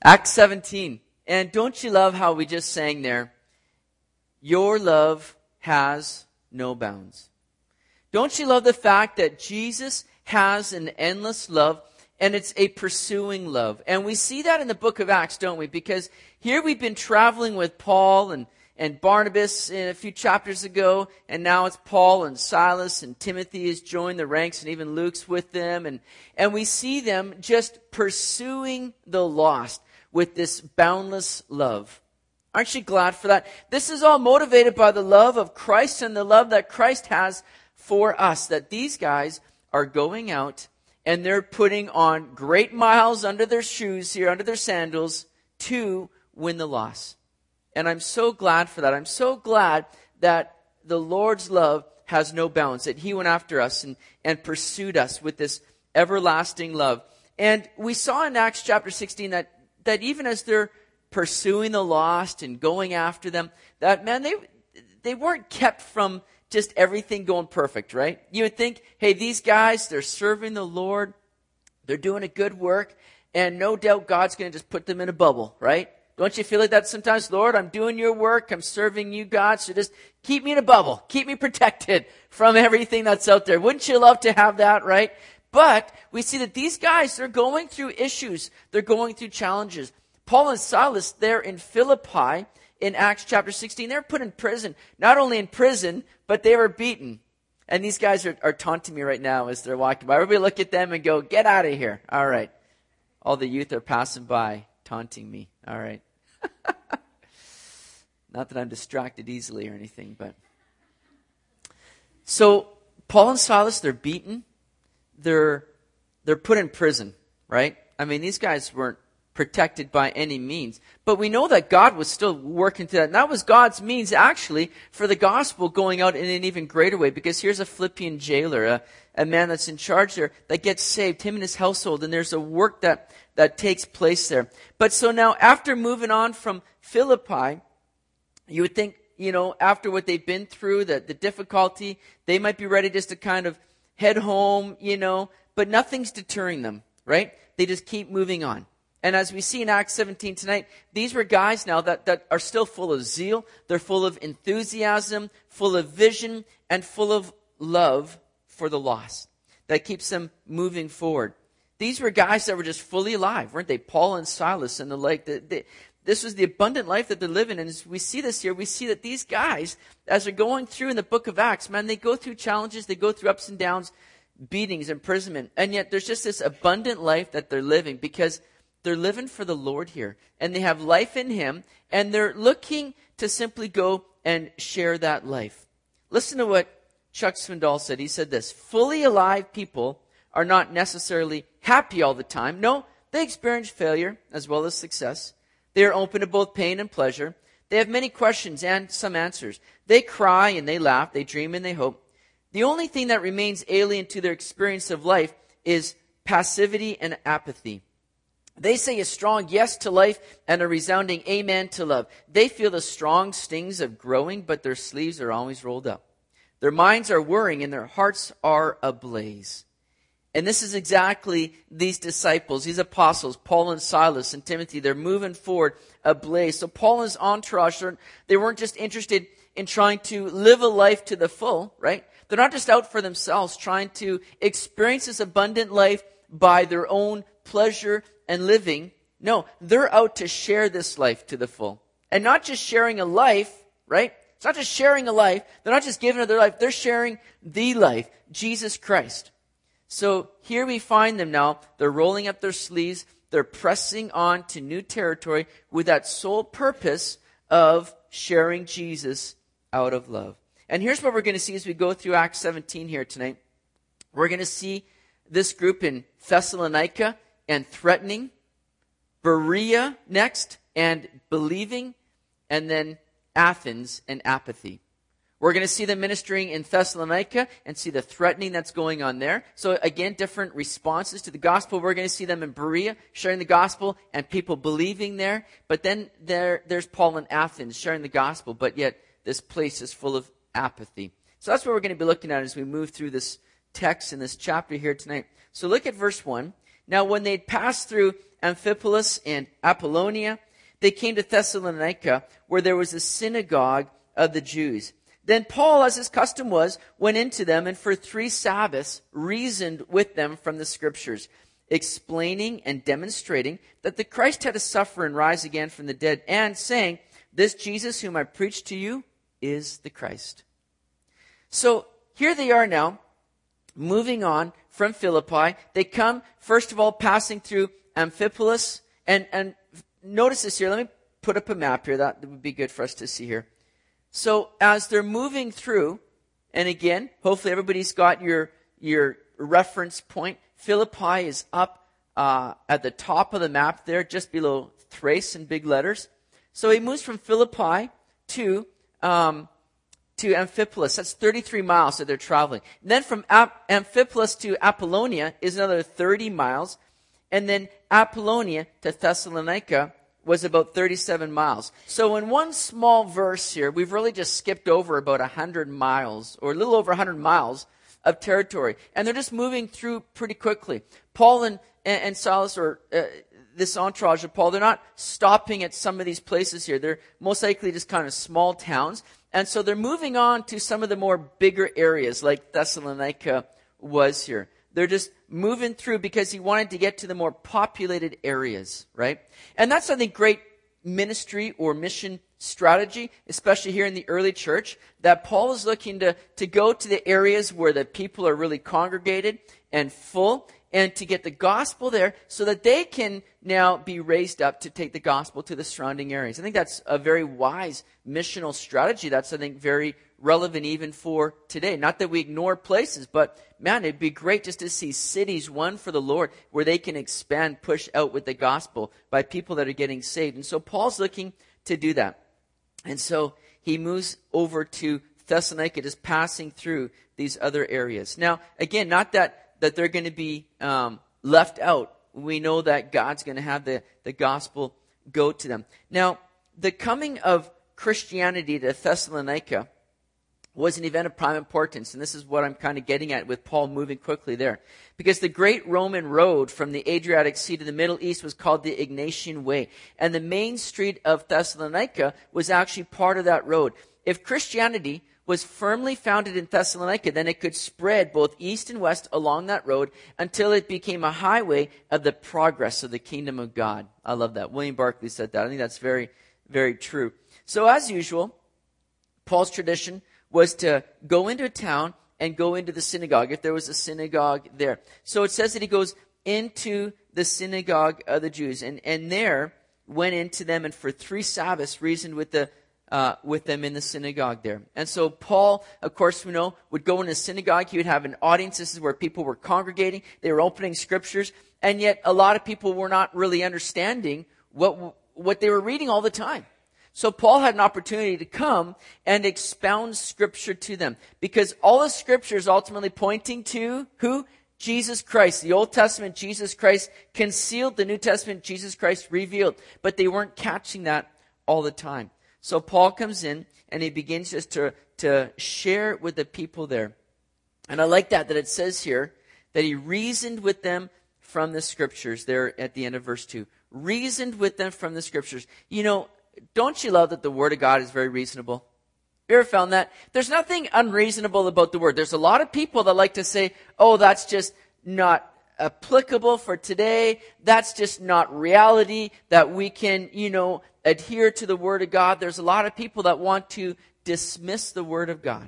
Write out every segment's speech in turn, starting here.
Acts 17. And don't you love how we just sang there? Your love has no bounds. Don't you love the fact that Jesus has an endless love, and it's a pursuing love? And we see that in the book of Acts, don't we? Because here we've been traveling with Paul and Barnabas in a few chapters ago, and now it's Paul and Silas, and Timothy has joined the ranks, and even Luke's with them. And we see them just pursuing the lost with this boundless love. Aren't you glad for that? This is all motivated by the love of Christ and the love that Christ has for us. That these guys are going out and they're putting on great miles under their shoes here, under their sandals, to win the loss. And I'm so glad for that. I'm so glad that the Lord's love has no bounds, that He went after us and pursued us with this everlasting love. And we saw in Acts chapter 16 that even as they're pursuing the lost and going after them, that, man, they weren't kept from just everything going perfect, right? You would think, hey, these guys, they're serving the Lord, they're doing a good work, and no doubt God's going to just put them in a bubble, right? Don't you feel like that sometimes? Lord, I'm doing your work, I'm serving you, God, so just keep me in a bubble, keep me protected from everything that's out there. Wouldn't you love to have that, right? But we see that these guys, they're going through issues, they're going through challenges. Paul and Silas, they're in Philippi in Acts chapter 16. They're put in prison. Not only in prison, but they were beaten. And these guys are taunting me right now as they're walking by. Everybody look at them and go, get out of here. All right. All the youth are passing by, taunting me. All right. Not that I'm distracted easily or anything, but. So, Paul and Silas, they're beaten. They're put in prison, right? I mean, these guys weren't protected by any means. But we know that God was still working to that. And that was God's means, actually, for the gospel going out in an even greater way. Because here's a Philippian jailer, a man that's in charge there, that gets saved, him and his household. And there's a work that takes place there. But so now, after moving on from Philippi, you would think, after what they've been through, the difficulty, they might be ready just to kind of head home, but nothing's deterring them, right? They just keep moving on. And as we see in Acts 17 tonight, these were guys now that are still full of zeal. They're full of enthusiasm, full of vision, and full of love for the lost. That keeps them moving forward. These were guys that were just fully alive, weren't they? Paul and Silas and the like. This was the abundant life that they're living. And as we see this here, we see that these guys, as they're going through in the book of Acts, man, they go through challenges, they go through ups and downs, beatings, imprisonment. And yet there's just this abundant life that they're living because they're living for the Lord here. And they have life in Him. And they're looking to simply go and share that life. Listen to what Chuck Swindoll said. He said this: fully alive people are not necessarily happy all the time. No, they experience failure as well as success. They are open to both pain and pleasure. They have many questions and some answers. They cry and they laugh. They dream and they hope. The only thing that remains alien to their experience of life is passivity and apathy. They say a strong yes to life and a resounding amen to love. They feel the strong stings of growing, but their sleeves are always rolled up. Their minds are whirring and their hearts are ablaze. And this is exactly these disciples, these apostles, Paul and Silas and Timothy. They're moving forward ablaze. So Paul and his entourage, they weren't just interested in trying to live a life to the full, right? They're not just out for themselves, trying to experience this abundant life by their own pleasure and living. No, they're out to share this life to the full. And not just sharing a life, right? It's not just sharing a life. They're not just giving of their life. They're sharing the life, Jesus Christ. So here we find them now. They're rolling up their sleeves. They're pressing on to new territory with that sole purpose of sharing Jesus out of love. And here's what we're going to see as we go through Acts 17 here tonight. We're going to see this group in Thessalonica and threatening, Berea next and believing, and then Athens and apathy. We're going to see them ministering in Thessalonica and see the threatening that's going on there. So again, different responses to the gospel. We're going to see them in Berea sharing the gospel and people believing there. But then there's Paul in Athens sharing the gospel, but yet this place is full of apathy. So that's what we're going to be looking at as we move through this text in this chapter here tonight. So look at verse 1. Now when they'd passed through Amphipolis and Apollonia, they came to Thessalonica, where there was a synagogue of the Jews. Then Paul, as his custom was, went into them and for 3 Sabbaths reasoned with them from the Scriptures, explaining and demonstrating that the Christ had to suffer and rise again from the dead, and saying, this Jesus whom I preach to you is the Christ. So here they are now, moving on from Philippi. They come, first of all, passing through Amphipolis. And notice this here. Let me put up a map here. That would be good for us to see here. So as they're moving through, and again, hopefully everybody's got your reference point. Philippi is up at the top of the map there, just below Thrace in big letters. So he moves from Philippi to Amphipolis. That's 33 miles that they're traveling. And then from Amphipolis to Apollonia is another 30 miles. And then Apollonia to Thessalonica was about 37 miles. So in one small verse here, we've really just skipped over about 100 miles, or a little over 100 miles of territory. And they're just moving through pretty quickly. Paul and Silas, or this entourage of Paul, they're not stopping at some of these places here. They're most likely just kind of small towns. And so they're moving on to some of the more bigger areas like Thessalonica was here. They're just moving through because he wanted to get to the more populated areas, right? And that's, I think, great ministry or mission strategy, especially here in the early church, that Paul is looking to go to the areas where the people are really congregated and full, and to get the gospel there so that they can now be raised up to take the gospel to the surrounding areas. I think that's a very wise missional strategy. That's, I think, very relevant even for today. Not that we ignore places, but man, it'd be great just to see cities won for the Lord where they can expand, push out with the gospel by people that are getting saved. And so Paul's looking to do that. And so he moves over to Thessalonica, just passing through these other areas. Now, again, not that they're going to be left out. We know that God's going to have the gospel go to them. Now, the coming of Christianity to Thessalonica was an event of prime importance, and this is what I'm kind of getting at with Paul moving quickly there. Because the great Roman road from the Adriatic Sea to the Middle East was called the Egnatian Way, and the main street of Thessalonica was actually part of that road. If Christianity was firmly founded in Thessalonica, then it could spread both east and west along that road until it became a highway of the progress of the kingdom of God. I love that. William Barclay said that. I think that's very, very true. So as usual, Paul's tradition was to go into a town and go into the synagogue, if there was a synagogue there. So it says that he goes into the synagogue of the Jews, and there went into them, and for 3 Sabbaths reasoned with them in the synagogue there. And so Paul, of course, we know, would go in a synagogue. He would have an audience. This is where people were congregating. They were opening scriptures. And yet a lot of people were not really understanding what they were reading all the time. So Paul had an opportunity to come and expound scripture to them. Because all the scripture is ultimately pointing to who? Jesus Christ. The Old Testament, Jesus Christ concealed. The New Testament, Jesus Christ revealed. But they weren't catching that all the time. So Paul comes in and he begins just to share with the people there. And I like that it says here that he reasoned with them from the scriptures there at the end of verse 2. Reasoned with them from the scriptures. You know, don't you love that the word of God is very reasonable? You ever found that? There's nothing unreasonable about the word. There's a lot of people that like to say, oh, that's just not applicable for today. That's just not reality that we can, adhere to the word of God. There's a lot of people that want to dismiss the word of God.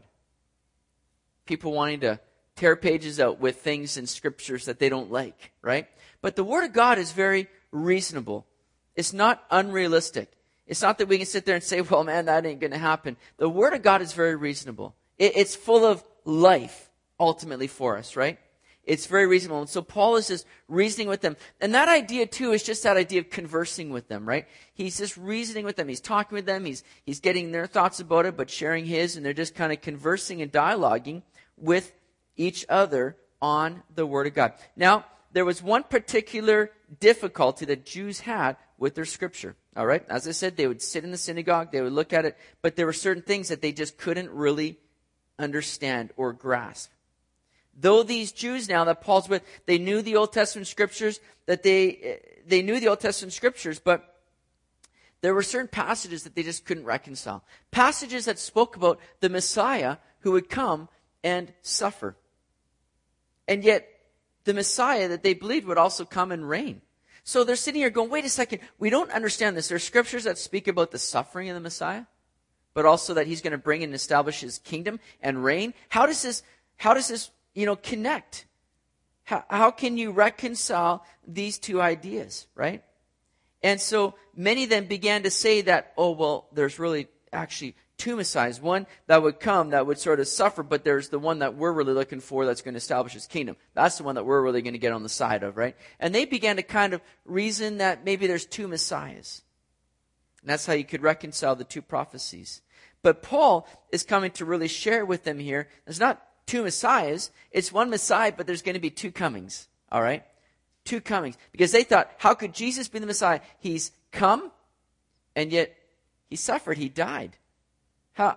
People wanting to tear pages out with things in scriptures that they don't like, right? But the word of God is very reasonable. It's not unrealistic. It's not that we can sit there and say, well, man, that ain't going to happen. The word of God is very reasonable. It's full of life, ultimately, for us, right? It's very reasonable. And so Paul is just reasoning with them. And that idea, too, is just that idea of conversing with them, right? He's just reasoning with them. He's talking with them. He's getting their thoughts about it, but sharing his. And they're just kind of conversing and dialoguing with each other on the Word of God. Now, there was one particular difficulty that Jews had with their scripture. All right? As I said, they would sit in the synagogue. They would look at it. But there were certain things that they just couldn't really understand or grasp. Though these Jews now that Paul's with, they knew the Old Testament scriptures, that they knew the Old Testament scriptures, but there were certain passages that they just couldn't reconcile. Passages that spoke about the Messiah who would come and suffer. And yet, the Messiah that they believed would also come and reign. So they're sitting here going, wait a second, we don't understand this. There are scriptures that speak about the suffering of the Messiah, but also that he's going to bring and establish his kingdom and reign. How does this connect? How can you reconcile these two ideas, right? And so many then began to say that, there's really actually two Messiahs. One that would come, that would sort of suffer, but there's the one that we're really looking for that's going to establish his kingdom. That's the one that we're really going to get on the side of, right? And they began to kind of reason that maybe there's two Messiahs. And that's how you could reconcile the two prophecies. But Paul is coming to really share with them here. There's not two Messiahs. It's one Messiah, but there's going to be two comings. All right? Two comings. Because they thought, how could Jesus be the Messiah? He's come, and yet he suffered. He died. How?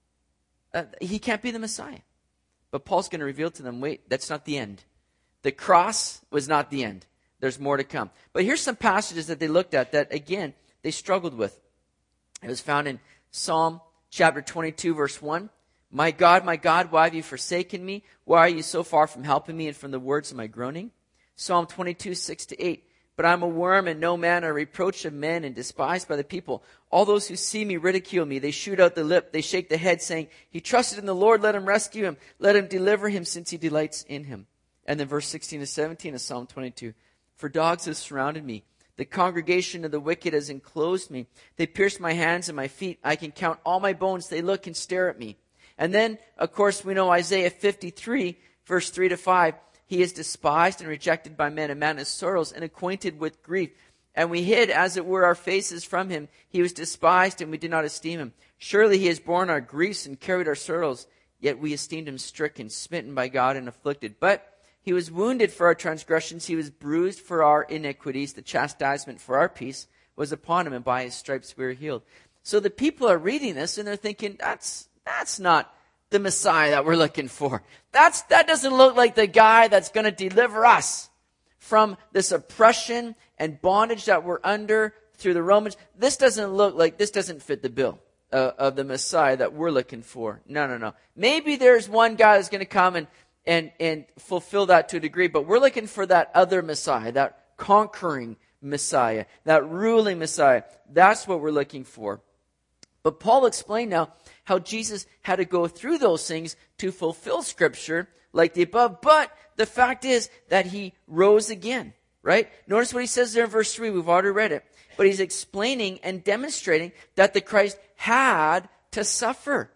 He can't be the Messiah. But Paul's going to reveal to them, wait, that's not the end. The cross was not the end. There's more to come. But here's some passages that they looked at that, again, they struggled with. It was found in Psalm chapter 22, verse 1. My God, why have you forsaken me? Why are you so far from helping me and from the words of my groaning? Psalm 22, 6-8. But I'm a worm and no man, a reproach of men and despised by the people. All those who see me ridicule me. They shoot out the lip. They shake the head, saying, he trusted in the Lord. Let him rescue him. Let him deliver him, since he delights in him. And then verse 16-17 of Psalm 22. For dogs have surrounded me. The congregation of the wicked has enclosed me. They pierced my hands and my feet. I can count all my bones. They look and stare at me. And then, of course, we know Isaiah 53, verse 3-5. He is despised and rejected by men, a man of sorrows and acquainted with grief. And we hid, as it were, our faces from him. He was despised, and we did not esteem him. Surely he has borne our griefs and carried our sorrows. Yet we esteemed him stricken, smitten by God, and afflicted. But he was wounded for our transgressions. He was bruised for our iniquities. The chastisement for our peace was upon him, and by his stripes we were healed. So the people are reading this, and they're thinking, that's not the Messiah that we're looking for. That doesn't look like the guy that's going to deliver us from this oppression and bondage that we're under through the Romans. This doesn't fit the bill of the Messiah that we're looking for. No. Maybe there's one guy that's going to come and fulfill that to a degree, but we're looking for that other Messiah, that conquering Messiah, that ruling Messiah. That's what we're looking for. But Paul explained now how Jesus had to go through those things to fulfill Scripture like the above. But the fact is that he rose again, right? Notice what he says there in verse 3. We've already read it. But he's explaining and demonstrating that the Christ had to suffer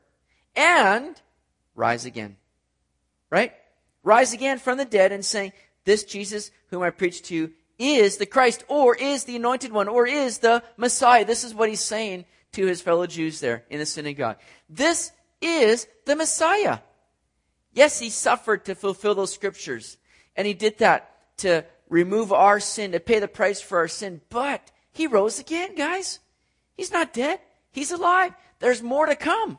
and rise again, right? Rise again from the dead and saying, this Jesus whom I preach to you is the Christ, or is the anointed one, or is the Messiah. This is what he's saying to his fellow Jews there in the synagogue. This is the Messiah. Yes, he suffered to fulfill those scriptures. And he did that to remove our sin, to pay the price for our sin. But he rose again, guys. He's not dead. He's alive. There's more to come.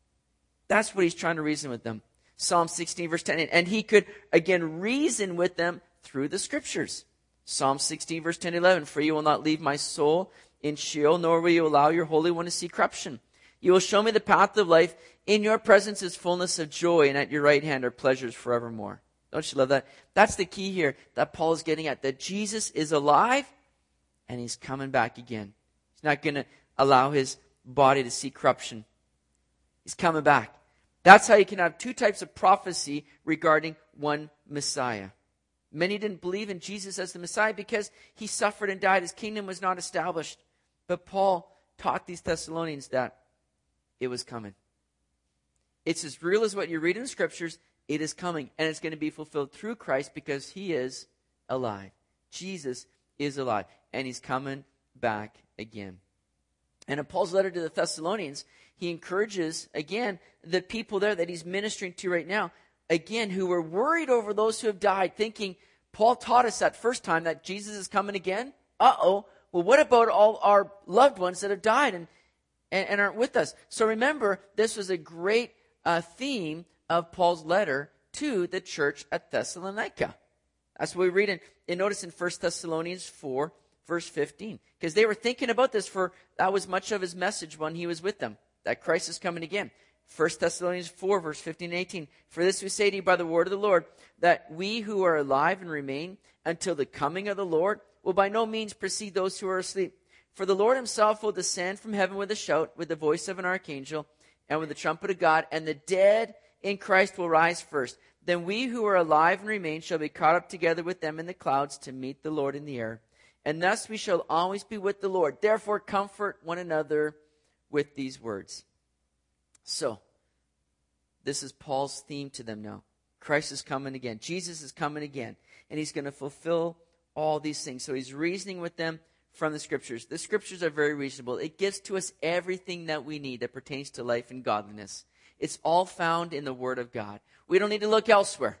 That's what he's trying to reason with them. Psalm 16, verse 10. And he could, again, reason with them through the scriptures. Psalm 16, verse 10, 11. For you will not leave my soul in Sheol, nor will you allow your Holy One to see corruption. You will show me the path of life. In your presence is fullness of joy, and at your right hand are pleasures forevermore. Don't you love that? That's the key here that Paul is getting at, that Jesus is alive, and he's coming back again. He's not going to allow his body to see corruption. He's coming back. That's how you can have two types of prophecy regarding one Messiah. Many didn't believe in Jesus as the Messiah because he suffered and died. His kingdom was not established. But Paul taught these Thessalonians that it was coming. It's as real as what you read in the scriptures. It is coming, and it's going to be fulfilled through Christ because he is alive. Jesus is alive, and he's coming back again. And in Paul's letter to the Thessalonians, he encourages, again, the people there that he's ministering to right now, again, who were worried over those who have died, thinking, Paul taught us that first time that Jesus is coming again. Well, what about all our loved ones that have died and aren't with us? So remember, this was a great theme of Paul's letter to the church at Thessalonica. That's what we read notice in 1 Thessalonians 4, verse 15. Because they were thinking about this, for that was much of his message when he was with them, that Christ is coming again. 1 Thessalonians 4, verse 15 and 18. For this we say to you by the word of the Lord, that we who are alive and remain until the coming of the Lord will by no means precede those who are asleep. For the Lord himself will descend from heaven with a shout, with the voice of an archangel, and with the trumpet of God, and the dead in Christ will rise first. Then we who are alive and remain shall be caught up together with them in the clouds to meet the Lord in the air. And thus we shall always be with the Lord. Therefore comfort one another with these words. So, this is Paul's theme to them now. Christ is coming again. Jesus is coming again. And he's going to fulfill all these things. So he's reasoning with them from the Scriptures. The Scriptures are very reasonable. It gives to us everything that we need that pertains to life and godliness. It's all found in the Word of God. We don't need to look elsewhere.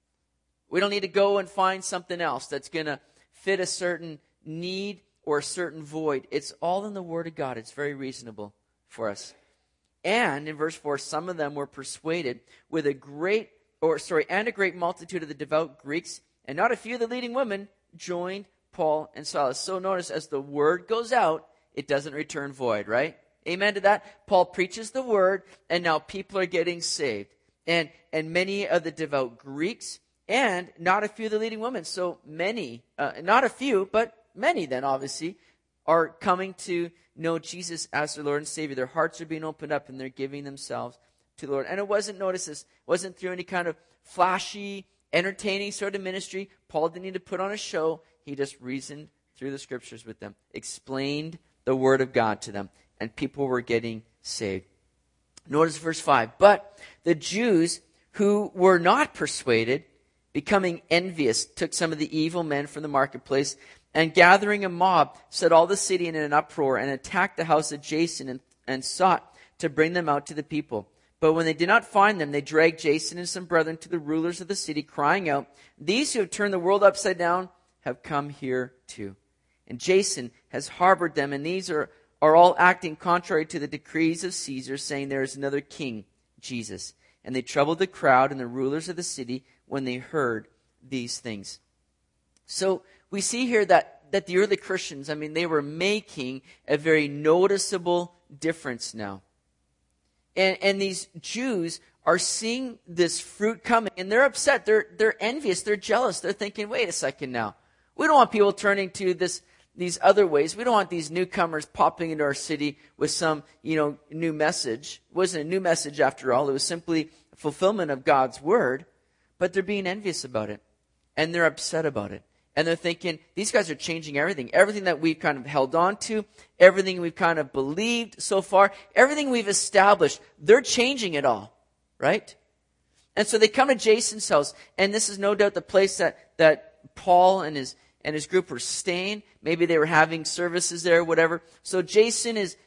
We don't need to go and find something else that's going to fit a certain need or a certain void. It's all in the Word of God. It's very reasonable for us. And in verse 4, some of them were persuaded with a great multitude of the devout Greeks, and not a few of the leading women joined Paul and Silas. So notice, as the word goes out, it doesn't return void, right? Amen to that. Paul preaches the word, and now people are getting saved. And many of the devout Greeks, and not a few of the leading women. So many, not a few, but many then obviously, are coming to know Jesus as their Lord and Savior. Their hearts are being opened up, and they're giving themselves to the Lord. And it wasn't, notice this, wasn't through any kind of flashy, entertaining sort of ministry. Paul didn't need to put on a show. He just reasoned through the Scriptures with them, explained the Word of God to them, and people were getting saved. Notice verse 5. But the Jews who were not persuaded, becoming envious, took some of the evil men from the marketplace, and gathering a mob, set all the city in an uproar, and attacked the house of Jason, and sought to bring them out to the people. But when they did not find them, they dragged Jason and some brethren to the rulers of the city, crying out, "These who have turned the world upside down have come here too. And Jason has harbored them, and these are all acting contrary to the decrees of Caesar, saying there is another king, Jesus." And they troubled the crowd and the rulers of the city when they heard these things. So we see here that the early Christians, they were making a very noticeable difference now. And these Jews are seeing this fruit coming, and they're upset. They're envious. They're jealous. They're thinking, wait a second now. We don't want people turning to these other ways. We don't want these newcomers popping into our city with some, new message. It wasn't a new message after all. It was simply fulfillment of God's word. But they're being envious about it, and they're upset about it. And they're thinking, these guys are changing everything. Everything that we've kind of held on to, everything we've kind of believed so far, everything we've established, they're changing it all, right? And so they come to Jason's house, and this is no doubt the place that Paul and his group were staying. Maybe they were having services there, whatever. So Jason is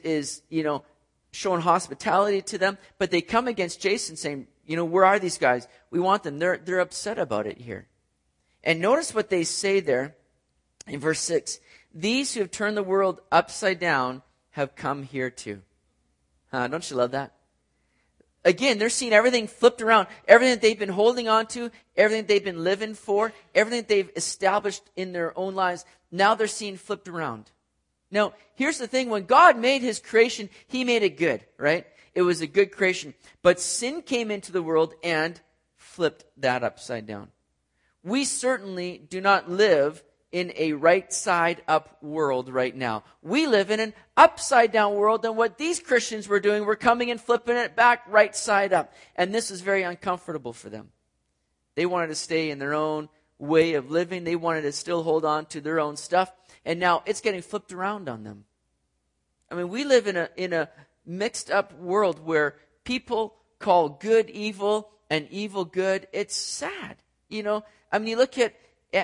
showing hospitality to them, but they come against Jason saying, where are these guys? We want them. They're upset about it here. And notice what they say there in verse 6. These who have turned the world upside down have come here too. Don't you love that? Again, they're seeing everything flipped around. Everything that they've been holding on to, everything that they've been living for, everything that they've established in their own lives, now they're seeing flipped around. Now, here's the thing. When God made his creation, he made it good, right? It was a good creation. But sin came into the world and flipped that upside down. We certainly do not live in a right side up world right now. We live in an upside down world, and what these Christians were doing were coming and flipping it back right side up. And this is very uncomfortable for them. They wanted to stay in their own way of living. They wanted to still hold on to their own stuff. And now it's getting flipped around on them. We live in a mixed up world where people call good evil and evil good. It's sad. You look at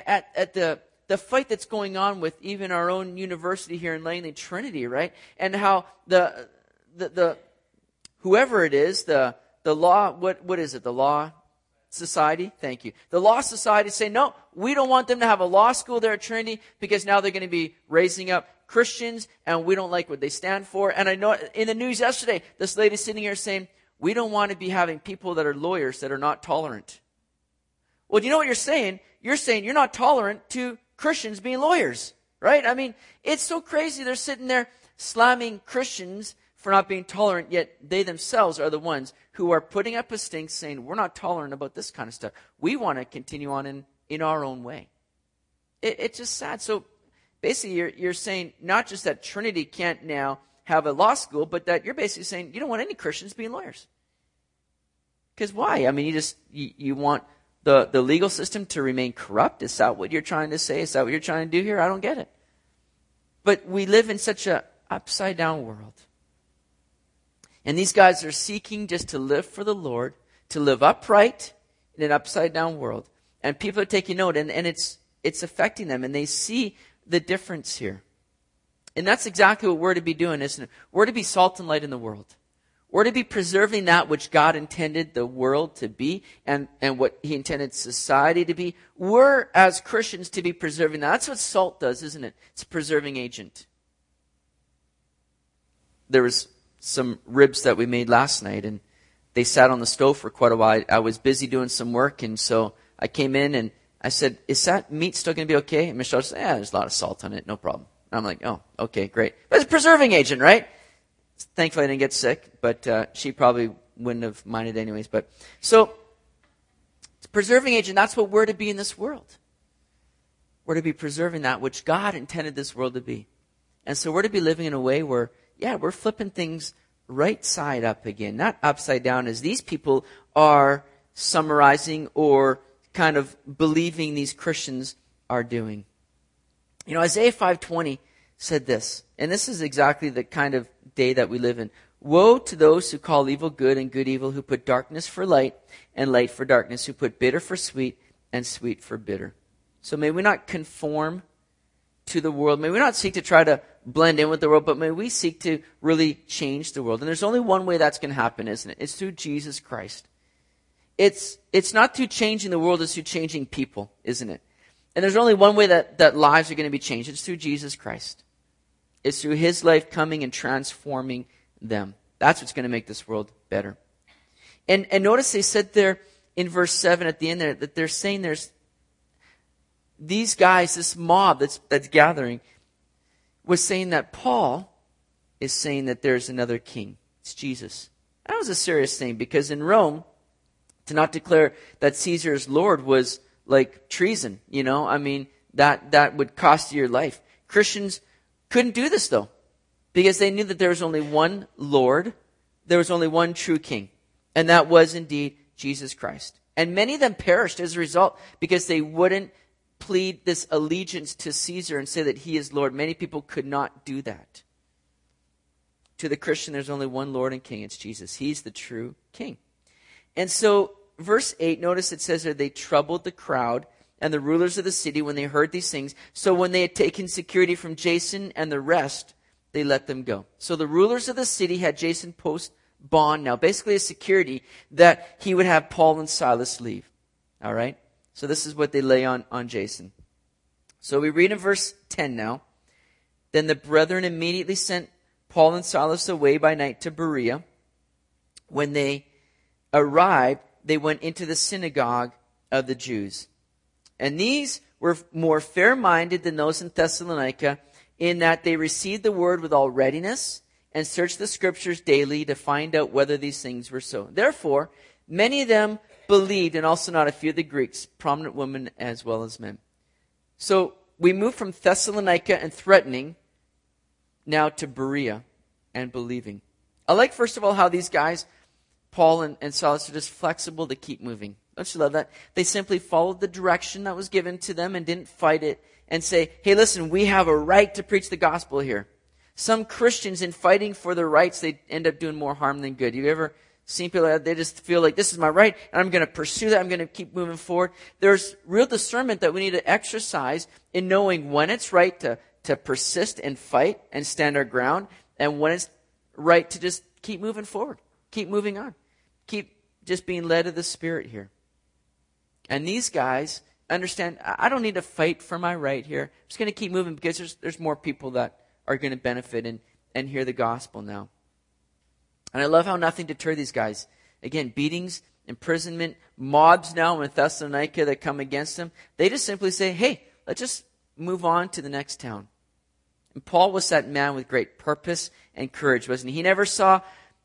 the fight that's going on with even our own university here in Langley Trinity, right? And how the whoever it is, the law, what is it? The law society? Thank you. The law society say, no, we don't want them to have a law school there at Trinity because now they're going to be raising up Christians and we don't like what they stand for. And I know in the news yesterday, this lady sitting here saying, we don't want to be having people that are lawyers that are not tolerant. Well, do you know what you're saying? You're saying you're not tolerant to Christians being lawyers, right? I mean, it's so crazy. They're sitting there slamming Christians for not being tolerant, yet they themselves are the ones who are putting up a stink saying, we're not tolerant about this kind of stuff. We want to continue on in our own way. It's just sad. So basically, you're saying not just that Trinity can't now have a law school, but that you're basically saying you don't want any Christians being lawyers. Because why? I mean, you want the legal system to remain corrupt? Is that what you're trying to say? Is that what you're trying to do here? I don't get it. But we live in such a upside down world. And these guys are seeking just to live for the Lord, to live upright in an upside down world. And people are taking note, and it's affecting them, and they see the difference here. And that's exactly what we're to be doing, isn't it? We're to be salt and light in the world. We're to be preserving that which God intended the world to be and what He intended society to be. We're, as Christians, to be preserving that. That's what salt does, isn't it? It's a preserving agent. There was some ribs that we made last night, and they sat on the stove for quite a while. I was busy doing some work, and so I came in and I said, is that meat still going to be okay? And Michelle said, there's a lot of salt on it, no problem. And I'm like, oh, okay, great. But it's a preserving agent, right? Thankfully I didn't get sick, but she probably wouldn't have minded anyways. But so, it's a preserving agent. That's what we're to be in this world. We're to be preserving that which God intended this world to be. And so we're to be living in a way where, we're flipping things right side up again, not upside down as these people are summarizing or kind of believing these Christians are doing. You know, Isaiah 5:20 said this, and this is exactly the kind of day that we live in. Woe to those who call evil good and good evil, who put darkness for light and light for darkness, who put bitter for sweet and sweet for bitter. So may we not conform to the world. May we not seek to try to blend in with the world, but may we seek to really change the world. And there's only one way that's going to happen, isn't it? It's through Jesus Christ. It's not through changing the world, it's through changing people, isn't it? And there's only one way that lives are going to be changed. It's through Jesus Christ. It's through His life coming and transforming them. That's what's going to make this world better. And notice they said there in verse 7 at the end there, that they're saying there's these guys, this mob that's gathering, was saying that Paul is saying that there's another king. It's Jesus. That was a serious thing, because in Rome, to not declare that Caesar is Lord was like treason, you know? I mean, that would cost you your life. Christians couldn't do this, though, because they knew that there was only one Lord, there was only one true king, and that was indeed Jesus Christ. And many of them perished as a result because they wouldn't plead this allegiance to Caesar and say that he is Lord. Many people could not do that. To the Christian, there's only one Lord and King. It's Jesus. He's the true King. And so, verse 8, notice it says there, they troubled the crowd and the rulers of the city when they heard these things. So when they had taken security from Jason and the rest, they let them go. So the rulers of the city had Jason post bond now, basically a security that he would have Paul and Silas leave. All right? So this is what they lay on Jason. So we read in verse 10 now. Then the brethren immediately sent Paul and Silas away by night to Berea. When they arrived, they went into the synagogue of the Jews. And these were more fair-minded than those in Thessalonica, in that they received the word with all readiness and searched the scriptures daily to find out whether these things were so. Therefore, many of them believed, and also not a few of the Greeks, prominent women as well as men. So we move from Thessalonica and threatening now to Berea and believing. I like, first of all, how these guys, Paul and Silas, are just flexible to keep moving. Don't you love that? They simply followed the direction that was given to them and didn't fight it and say, hey, listen, we have a right to preach the gospel here. Some Christians, in fighting for their rights, they end up doing more harm than good. You ever seen people that they just feel like this is my right and I'm going to pursue that, I'm going to keep moving forward? There's real discernment that we need to exercise in knowing when it's right to persist and fight and stand our ground, and when it's right to just keep moving forward, keep moving on, keep just being led of the Spirit here. And these guys understand, I don't need to fight for my right here. I'm just going to keep moving because there's more people that are going to benefit and hear the gospel now. And I love how nothing deterred these guys. Again, beatings, imprisonment, mobs now in Thessalonica that come against them. They just simply say, hey, let's just move on to the next town. And Paul was that man with great purpose and courage, wasn't he? He never saw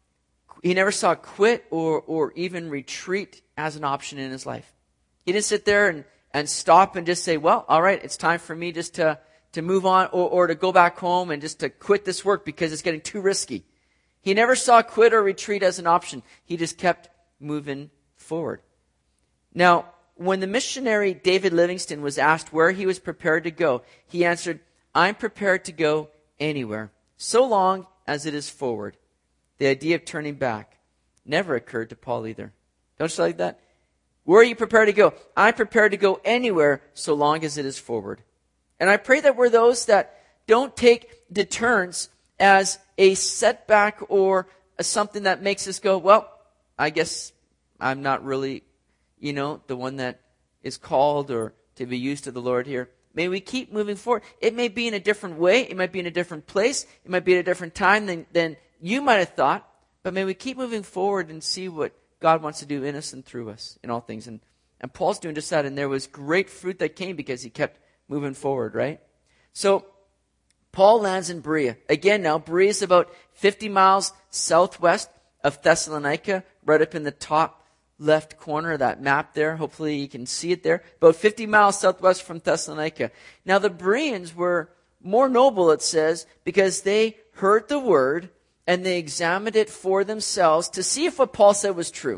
quit or even retreat as an option in his life. He didn't sit there and stop and just say, well, all right, it's time for me just to move on or to go back home and just to quit this work because it's getting too risky. He never saw quit or retreat as an option. He just kept moving forward. Now, when the missionary David Livingstone was asked where he was prepared to go, he answered, I'm prepared to go anywhere, so long as it is forward. The idea of turning back never occurred to Paul either. Don't you like that? Where are you prepared to go? I'm prepared to go anywhere so long as it is forward. And I pray that we're those that don't take deterrence as a setback or something that makes us go, well, I guess I'm not really, the one that is called or to be used to the Lord here. May we keep moving forward. It may be in a different way. It might be in a different place. It might be at a different time than you might have thought. But may we keep moving forward and see what God wants to do in us and through us in all things. And Paul's doing just that. And there was great fruit that came because he kept moving forward, right? So Paul lands in Berea. Again now, Berea is about 50 miles southwest of Thessalonica, right up in the top left corner of that map there. Hopefully you can see it there. About 50 miles southwest from Thessalonica. Now the Bereans were more noble, it says, because they heard the word and they examined it for themselves to see if what Paul said was true.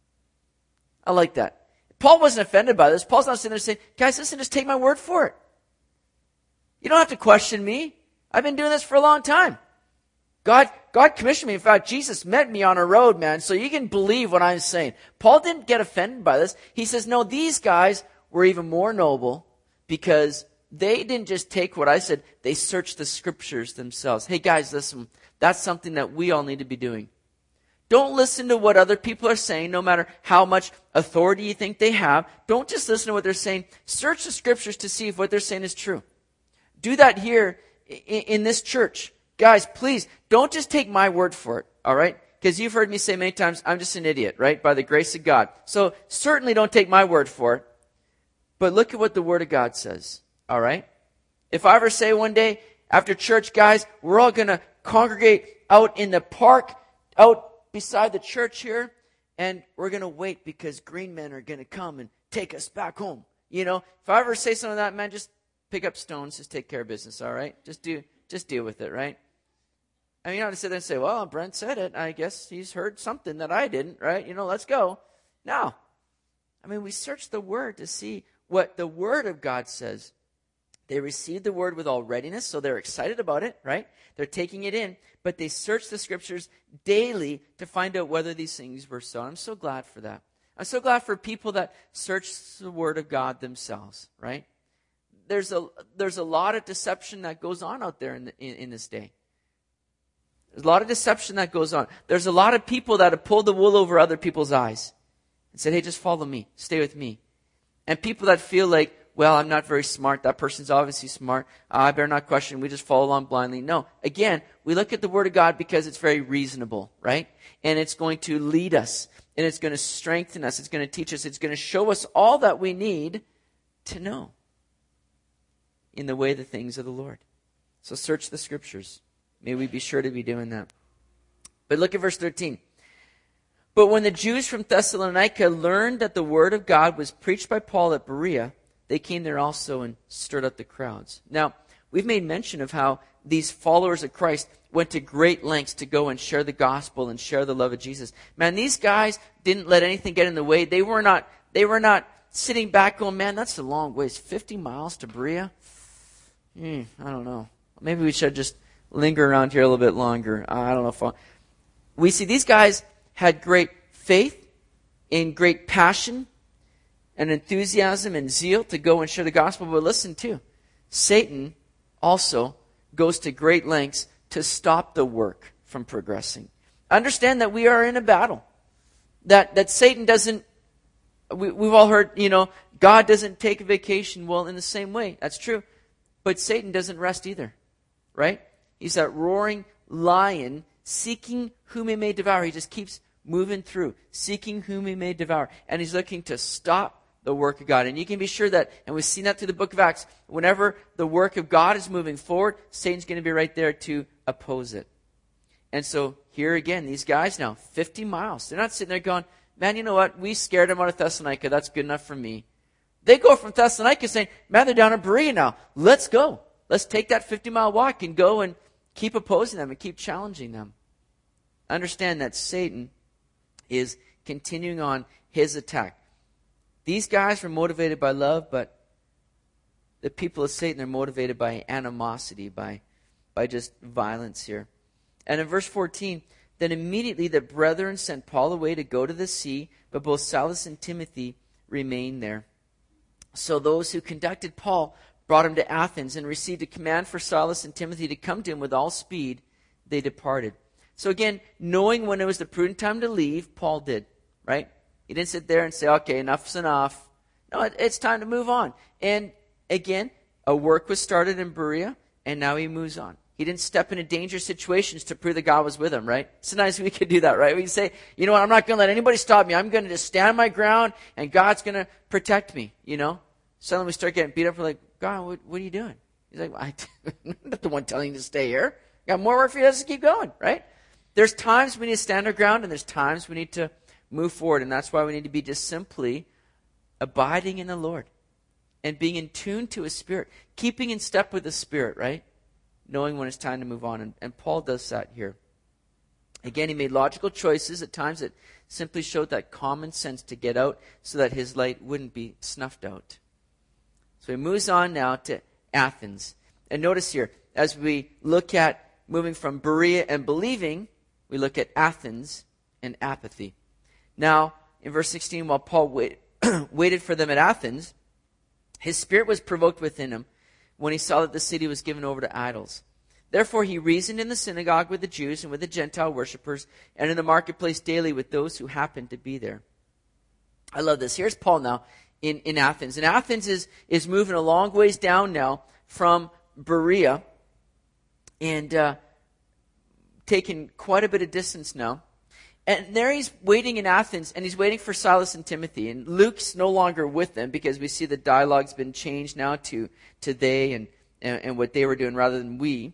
I like that. Paul wasn't offended by this. Paul's not sitting there saying, guys, listen, just take my word for it. You don't have to question me. I've been doing this for a long time. God commissioned me. In fact, Jesus met me on a road, man, so you can believe what I'm saying. Paul didn't get offended by this. He says, no, these guys were even more noble because they didn't just take what I said. They searched the scriptures themselves. Hey, guys, listen, that's something that we all need to be doing. Don't listen to what other people are saying, no matter how much authority you think they have. Don't just listen to what they're saying. Search the scriptures to see if what they're saying is true. Do that here in this church. Guys, please, don't just take my word for it, all right? Because you've heard me say many times, I'm just an idiot, right? By the grace of God. So certainly don't take my word for it. But look at what the Word of God says, all right? If I ever say one day after church, guys, we're all going to congregate out in the park, out beside the church here, and we're going to wait because green men are going to come and take us back home. If I ever say something like that, man, just pick up stones, just take care of business, all right? Just deal with it, right? I mean, you don't have to sit there and say, well, Brent said it. I guess he's heard something that I didn't, right? Let's go. No. I mean, we search the Word to see what the Word of God says. They received the Word with all readiness, so they're excited about it, right? They're taking it in, but they search the Scriptures daily to find out whether these things were so. I'm so glad for that. I'm so glad for people that search the Word of God themselves, right? There's a lot of deception that goes on out there in this day. There's a lot of deception that goes on. There's a lot of people that have pulled the wool over other people's eyes and said, hey, just follow me. Stay with me. And people that feel like, well, I'm not very smart. That person's obviously smart. I better not question. We just follow along blindly. No. Again, we look at the Word of God because it's very reasonable, right? And it's going to lead us. And it's going to strengthen us. It's going to teach us. It's going to show us all that we need to know in the way the things of the Lord. So search the Scriptures. May we be sure to be doing that. But look at verse 13. But when the Jews from Thessalonica learned that the word of God was preached by Paul at Berea, they came there also and stirred up the crowds. Now, we've made mention of how these followers of Christ went to great lengths to go and share the gospel and share the love of Jesus. Man, these guys didn't let anything get in the way. They were not sitting back going, man, that's a long ways. 50 miles to Berea? I don't know. Maybe we should just linger around here a little bit longer. I don't know. We see these guys had great faith and great passion and enthusiasm and zeal to go and share the gospel. But listen too, Satan also goes to great lengths to stop the work from progressing. Understand that we are in a battle. That Satan doesn't, we've all heard, God doesn't take a vacation. Well, in the same way, that's true. But Satan doesn't rest either, right? He's that roaring lion seeking whom he may devour. He just keeps moving through, seeking whom he may devour. And he's looking to stop the work of God. And you can be sure that, and we've seen that through the book of Acts, whenever the work of God is moving forward, Satan's going to be right there to oppose it. And so here again, these guys now, 50 miles. They're not sitting there going, man, you know what? We scared them out of Thessalonica. That's good enough for me. They go from Thessalonica saying, man, they're down in Berea now. Let's go. Let's take that 50-mile walk and go and keep opposing them and keep challenging them. Understand that Satan is continuing on his attack. These guys were motivated by love, but the people of Satan are motivated by animosity, by just violence here. And in verse 14, then immediately the brethren sent Paul away to go to the sea, but both Silas and Timothy remained there. So those who conducted Paul brought him to Athens and received a command for Silas and Timothy to come to him with all speed. They departed. So again, knowing when it was the prudent time to leave, Paul did, right? He didn't sit there and say, okay, enough's enough. No, it's time to move on. And again, a work was started in Berea, and now he moves on. He didn't step into dangerous situations to prove that God was with him, right? Sometimes we could do that, right? We say, you know what, I'm not going to let anybody stop me. I'm going to just stand my ground, and God's going to protect me, you know? Suddenly we start getting beat up. We're like, God, what are you doing? He's like, I'm not the one telling you to stay here. Got more work for you. Let's keep going, right? There's times we need to stand our ground, and there's times we need to move forward, and that's why we need to be just simply abiding in the Lord and being in tune to His Spirit, keeping in step with the Spirit, right? Knowing when it's time to move on, and Paul does that here. Again, he made logical choices at times that simply showed that common sense to get out so that his light wouldn't be snuffed out. So he moves on now to Athens. And notice here, as we look at moving from Berea and believing, we look at Athens and apathy. Now, in verse 16, while Paul waited for them at Athens, his spirit was provoked within him when he saw that the city was given over to idols. Therefore he reasoned in the synagogue with the Jews and with the Gentile worshippers, and in the marketplace daily with those who happened to be there. I love this. Here's Paul now in Athens. And Athens is moving a long ways down now from Berea and taking quite a bit of distance now. And there he's waiting in Athens, and he's waiting for Silas and Timothy. And Luke's no longer with them because we see the dialogue's been changed now to they and what they were doing rather than we.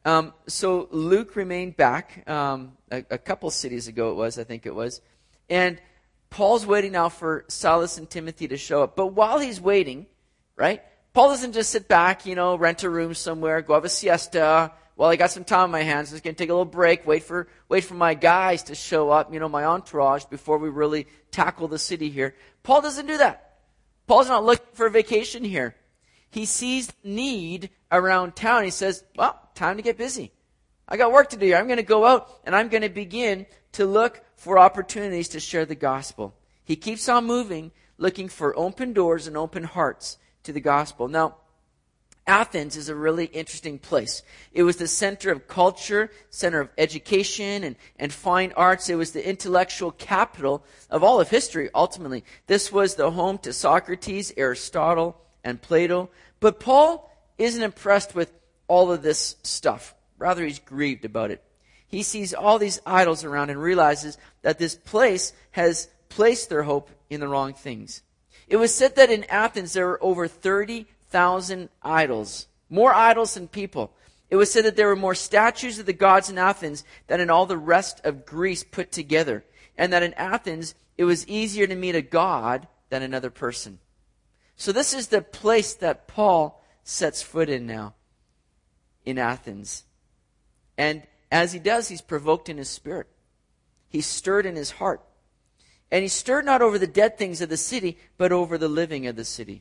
So Luke remained back a couple cities ago I think it was. And Paul's waiting now for Silas and Timothy to show up. But while he's waiting, right, Paul doesn't just sit back, rent a room somewhere, go have a siesta. Well, I got some time on my hands. I'm just going to take a little break, wait for my guys to show up, my entourage, before we really tackle the city here. Paul doesn't do that. Paul's not looking for a vacation here. He sees need around town. He says, well, time to get busy. I got work to do here. I'm going to go out and I'm going to begin to look for opportunities to share the gospel. He keeps on moving, looking for open doors and open hearts to the gospel. Now, Athens is a really interesting place. It was the center of culture, center of education and fine arts. It was the intellectual capital of all of history, ultimately. This was the home to Socrates, Aristotle, and Plato. But Paul isn't impressed with all of this stuff. Rather, he's grieved about it. He sees all these idols around and realizes that this place has placed their hope in the wrong things. It was said that in Athens there were over 30,000 idols. More idols than people. It was said that there were more statues of the gods in Athens than in all the rest of Greece put together. And that in Athens it was easier to meet a god than another person. So this is the place that Paul sets foot in now. In Athens. And as he does, he's provoked in his spirit. He's stirred in his heart. And he's stirred not over the dead things of the city, but over the living of the city.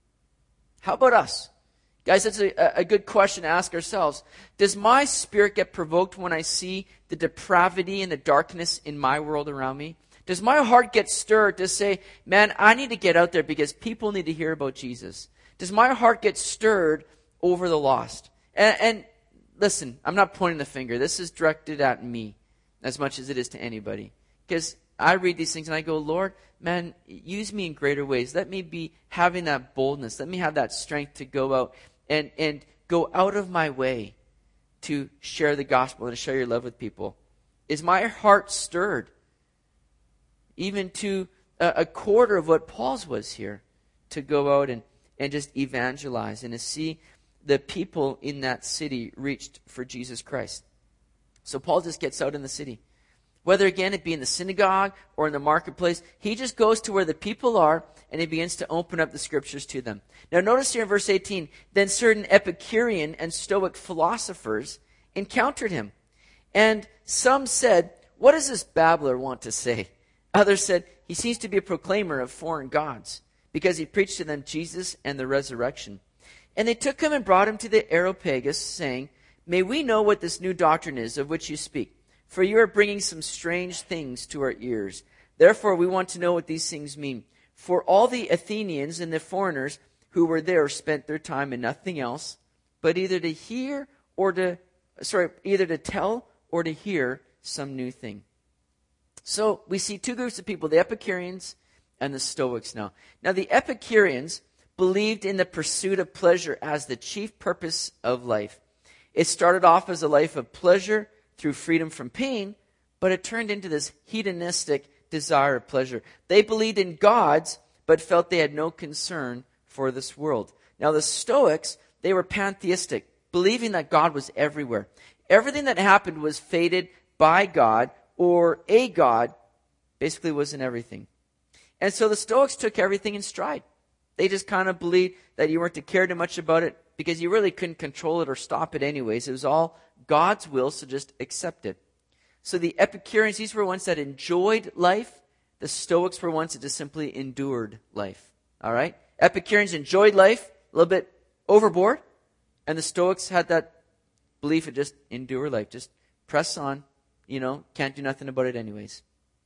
How about us? Guys, that's a good question to ask ourselves. Does my spirit get provoked when I see the depravity and the darkness in my world around me? Does my heart get stirred to say, man, I need to get out there because people need to hear about Jesus? Does my heart get stirred over the lost? And listen, I'm not pointing the finger. This is directed at me as much as it is to anybody. Because I read these things and I go, Lord, man, use me in greater ways. Let me be having that boldness. Let me have that strength to go out and go out of my way to share the gospel and to share your love with people. Is my heart stirred even to a quarter of what Paul's was here, to go out and just evangelize and to see the people in that city reached for Jesus Christ? So Paul just gets out in the city. Whether, again, it be in the synagogue or in the marketplace, he just goes to where the people are and he begins to open up the scriptures to them. Now notice here in verse 18, then certain Epicurean and Stoic philosophers encountered him. And some said, what does this babbler want to say? Others said, he seems to be a proclaimer of foreign gods, because he preached to them Jesus and the resurrection. And they took him and brought him to the Areopagus, saying, may we know what this new doctrine is of which you speak? For you are bringing some strange things to our ears. Therefore we want to know what these things mean. For all the Athenians and the foreigners who were there spent their time in nothing else, but either to tell or to hear some new thing. So we see two groups of people, the Epicureans and the Stoics now. Now the Epicureans believed in the pursuit of pleasure as the chief purpose of life. It started off as a life of pleasure through freedom from pain, but it turned into this hedonistic desire of pleasure. They believed in gods, but felt they had no concern for this world. Now the Stoics, they were pantheistic, believing that God was everywhere. Everything that happened was fated by God, or a God basically was in everything. And so the Stoics took everything in stride. They just kind of believed that you weren't to care too much about it because you really couldn't control it or stop it anyways. It was all God's will, so just accept it. So the Epicureans, these were ones that enjoyed life. The Stoics were ones that just simply endured life. All right? Epicureans enjoyed life, a little bit overboard. And the Stoics had that belief of just endure life. Just press on. Can't do nothing about it anyways.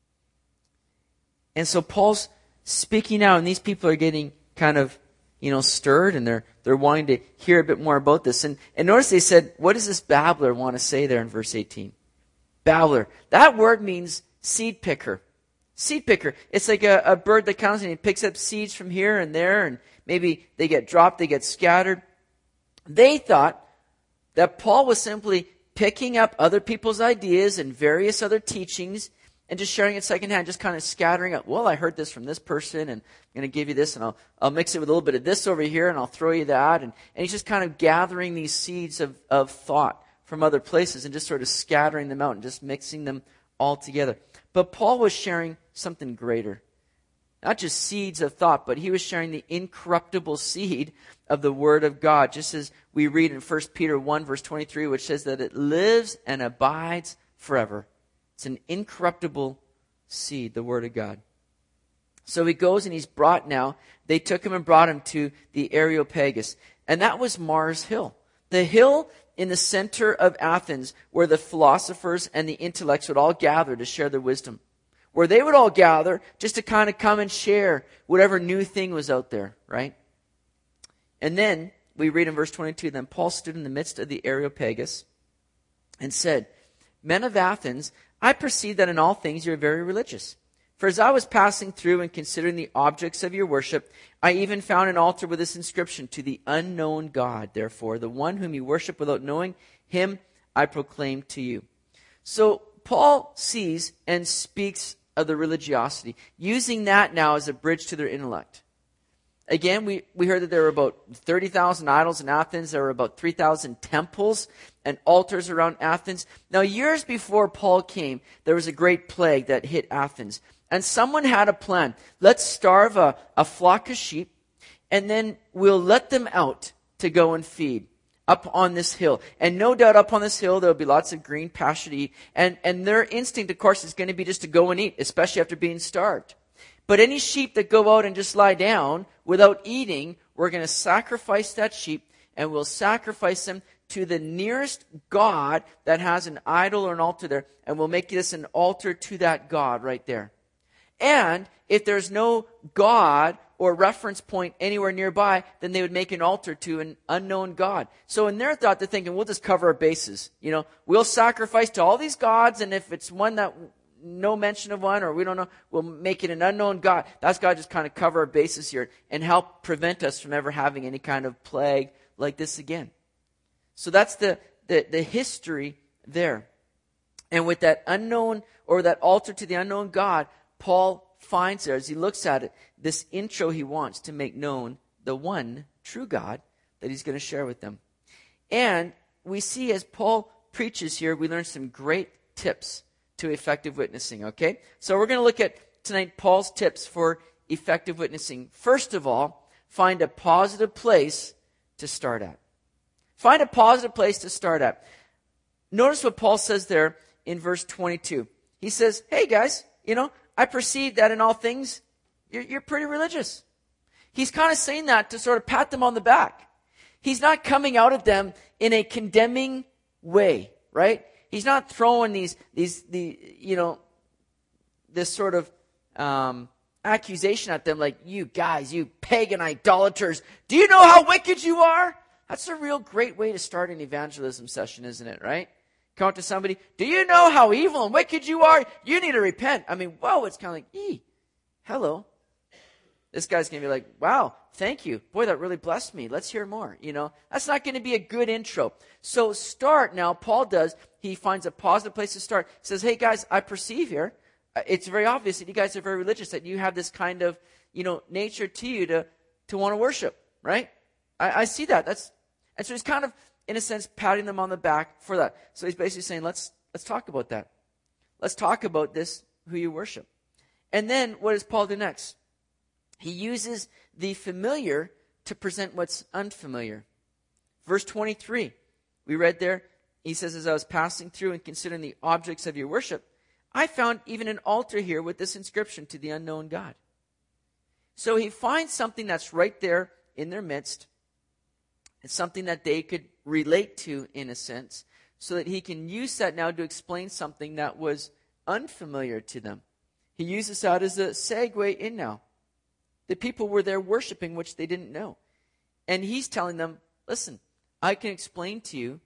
And so Paul's speaking out, and these people are getting kind of, stirred, and they're wanting to hear a bit more about this. And notice they said, what does this babbler want to say there in verse 18? Babbler. That word means seed picker. Seed picker. It's like a bird that comes and he picks up seeds from here and there, and maybe they get dropped, they get scattered. They thought that Paul was simply picking up other people's ideas and various other teachings and just sharing it secondhand, just kind of scattering up. Well, I heard this from this person, and I'm going to give you this, and I'll mix it with a little bit of this over here, and I'll throw you that. And he's just kind of gathering these seeds of thought from other places and just sort of scattering them out and just mixing them all together. But Paul was sharing something greater. Not just seeds of thought, but he was sharing the incorruptible seed of the Word of God. Just as we read in 1 Peter 1, verse 23, which says that it lives and abides forever. It's an incorruptible seed, the Word of God. So he goes and he's brought now. They took him and brought him to the Areopagus. And that was Mars Hill. The hill in the center of Athens where the philosophers and the intellects would all gather to share their wisdom. Where they would all gather just to kind of come and share whatever new thing was out there, right? And then we read in verse 22, then Paul stood in the midst of the Areopagus and said, men of Athens, I perceive that in all things you are very religious. For as I was passing through and considering the objects of your worship, I even found an altar with this inscription, to the unknown God, therefore, the one whom you worship without knowing, him I proclaim to you. So Paul sees and speaks of the religiosity, using that now as a bridge to their intellect. Again, we heard that there were about 30,000 idols in Athens. There were about 3,000 temples and altars around Athens. Now, years before Paul came, there was a great plague that hit Athens. And someone had a plan. Let's starve a flock of sheep, and then we'll let them out to go and feed up on this hill. And no doubt up on this hill, there'll be lots of green pasture to eat. And their instinct, of course, is going to be just to go and eat, especially after being starved. But any sheep that go out and just lie down without eating, we're going to sacrifice that sheep, and we'll sacrifice them to the nearest god that has an idol or an altar there, and we'll make this an altar to that god right there. And if there's no god or reference point anywhere nearby, then they would make an altar to an unknown god. So in their thought, they're thinking, we'll just cover our bases. We'll sacrifice to all these gods, and if it's one that no mention of one, or we don't know, we'll make it an unknown god. That's got to just kind of cover our bases here and help prevent us from ever having any kind of plague like this again. So that's the history there. And with that unknown, or that altar to the unknown God, Paul finds there, as he looks at it, this intro he wants to make known the one true God that he's going to share with them. And we see as Paul preaches here, we learn some great tips to effective witnessing, okay? So we're going to look at tonight Paul's tips for effective witnessing. First of all, find a positive place to start at. Find a positive place to start at. Notice what Paul says there in verse 22. He says, hey guys, I perceive that in all things, you're pretty religious. He's kind of saying that to sort of pat them on the back. He's not coming out at them in a condemning way, right? He's not throwing this sort of accusation at them like, you guys, you pagan idolaters, do you know how wicked you are? That's a real great way to start an evangelism session, isn't it, right? Come up to somebody, do you know how evil and wicked you are? You need to repent. I mean, whoa, it's kind of like, hello. This guy's going to be like, wow, thank you. Boy, that really blessed me. Let's hear more. That's not going to be a good intro. So start now. Paul does. He finds a positive place to start. He says, hey guys, I perceive here. It's very obvious that you guys are very religious, that you have this kind of, nature to you to want to worship, right? I see that. And so he's kind of, in a sense, patting them on the back for that. So he's basically saying, let's talk about that. Let's talk about this, who you worship. And then what does Paul do next? He uses the familiar to present what's unfamiliar. Verse 23, we read there, he says, as I was passing through and considering the objects of your worship, I found even an altar here with this inscription, to the unknown God. So he finds something that's right there in their midst. It's something that they could relate to, in a sense, so that he can use that now to explain something that was unfamiliar to them. He uses that as a segue in now. The people were there worshiping, which they didn't know. And he's telling them, listen, I can explain to you